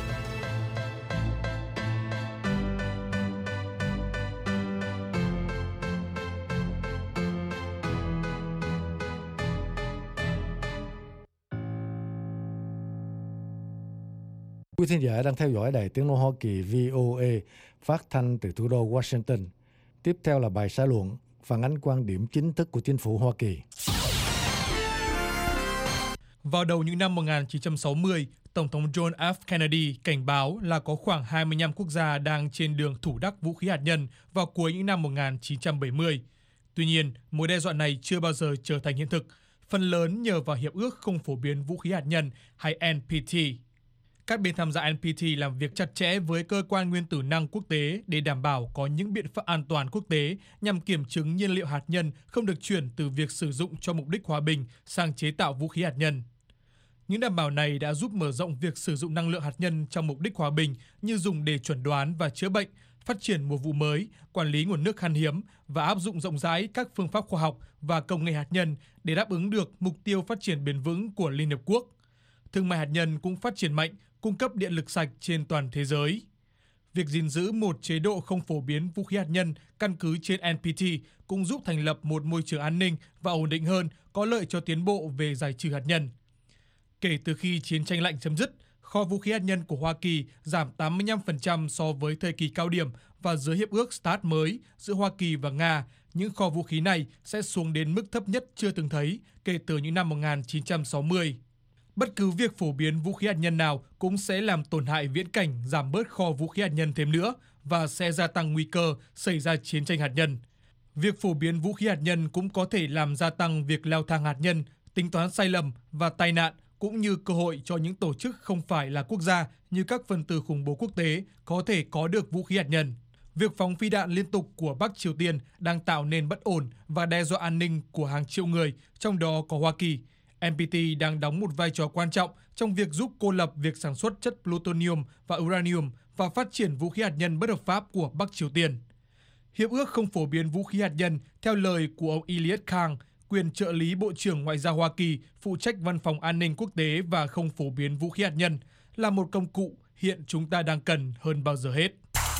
Quý thính giả đang theo dõi Đài Tiếng nói Hoa Kỳ vê o a phát thanh từ thủ đô Washington. Tiếp theo là bài xã luận phản ánh quan điểm chính thức của chính phủ Hoa Kỳ. Vào đầu những năm một nghìn chín trăm sáu mươi, Tổng thống John F. Kennedy cảnh báo là có khoảng hai mươi lăm quốc gia đang trên đường thủ đắc vũ khí hạt nhân vào cuối những năm một nghìn chín trăm bảy mươi. Tuy nhiên, mối đe dọa này chưa bao giờ trở thành hiện thực, phần lớn nhờ vào Hiệp ước Không phổ biến vũ khí hạt nhân hay N P T. Các bên tham gia N P T làm việc chặt chẽ với cơ quan nguyên tử năng quốc tế để đảm bảo có những biện pháp an toàn quốc tế nhằm kiểm chứng nhiên liệu hạt nhân không được chuyển từ việc sử dụng cho mục đích hòa bình sang chế tạo vũ khí hạt nhân. Những đảm bảo này đã giúp mở rộng việc sử dụng năng lượng hạt nhân trong mục đích hòa bình như dùng để chẩn đoán và chữa bệnh, phát triển mùa vụ mới, quản lý nguồn nước khan hiếm và áp dụng rộng rãi các phương pháp khoa học và công nghệ hạt nhân để đáp ứng được mục tiêu phát triển bền vững của Liên Hợp Quốc. Thương mại hạt nhân cũng phát triển mạnh, cung cấp điện lực sạch trên toàn thế giới. Việc gìn giữ một chế độ không phổ biến vũ khí hạt nhân căn cứ trên N P T cũng giúp thành lập một môi trường an ninh và ổn định hơn, có lợi cho tiến bộ về giải trừ hạt nhân. Kể từ khi chiến tranh lạnh chấm dứt, kho vũ khí hạt nhân của Hoa Kỳ giảm tám mươi lăm phần trăm so với thời kỳ cao điểm, và dưới hiệp ước START mới giữa Hoa Kỳ và Nga, những kho vũ khí này sẽ xuống đến mức thấp nhất chưa từng thấy kể từ những năm một nghìn chín trăm sáu mươi. Bất cứ việc phổ biến vũ khí hạt nhân nào cũng sẽ làm tổn hại viễn cảnh giảm bớt kho vũ khí hạt nhân thêm nữa và sẽ gia tăng nguy cơ xảy ra chiến tranh hạt nhân. Việc phổ biến vũ khí hạt nhân cũng có thể làm gia tăng việc leo thang hạt nhân, tính toán sai lầm và tai nạn, cũng như cơ hội cho những tổ chức không phải là quốc gia như các phần tử khủng bố quốc tế có thể có được vũ khí hạt nhân. Việc phóng phi đạn liên tục của Bắc Triều Tiên đang tạo nên bất ổn và đe dọa an ninh của hàng triệu người, trong đó có Hoa Kỳ. N P T đang đóng một vai trò quan trọng trong việc giúp cô lập việc sản xuất chất plutonium và uranium và phát triển vũ khí hạt nhân bất hợp pháp của Bắc Triều Tiên. Hiệp ước không phổ biến vũ khí hạt nhân, theo lời của ông Eliot Kang, quyền trợ lý Bộ trưởng Ngoại giao Hoa Kỳ phụ trách Văn phòng An ninh Quốc tế và không phổ biến vũ khí hạt nhân, là một công cụ hiện chúng ta đang cần hơn bao giờ hết.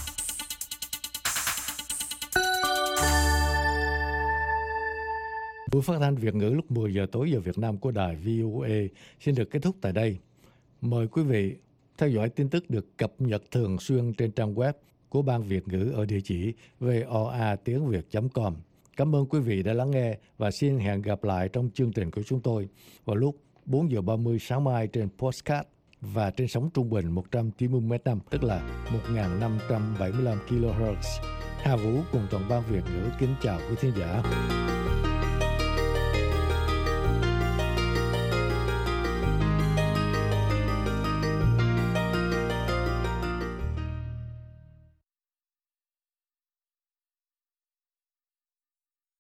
Buổi phát thanh Việt ngữ lúc mười giờ tối giờ Việt Nam của đài vê o a xin được kết thúc tại đây. Mời quý vị theo dõi tin tức được cập nhật thường xuyên trên trang web của Ban Việt ngữ ở địa chỉ voa tiếng việt chấm com. Cảm ơn quý vị đã lắng nghe và xin hẹn gặp lại trong chương trình của chúng tôi vào lúc bốn giờ ba mươi sáng mai trên podcast và trên sóng trung bình một trăm chín mươi mét năm, tức là một nghìn năm trăm bảy mươi lăm ki lô héc. Hà Vũ cùng toàn ban Việt ngữ kính chào quý thính giả.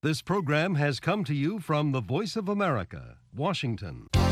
This program has come to you from the Voice of America, Washington.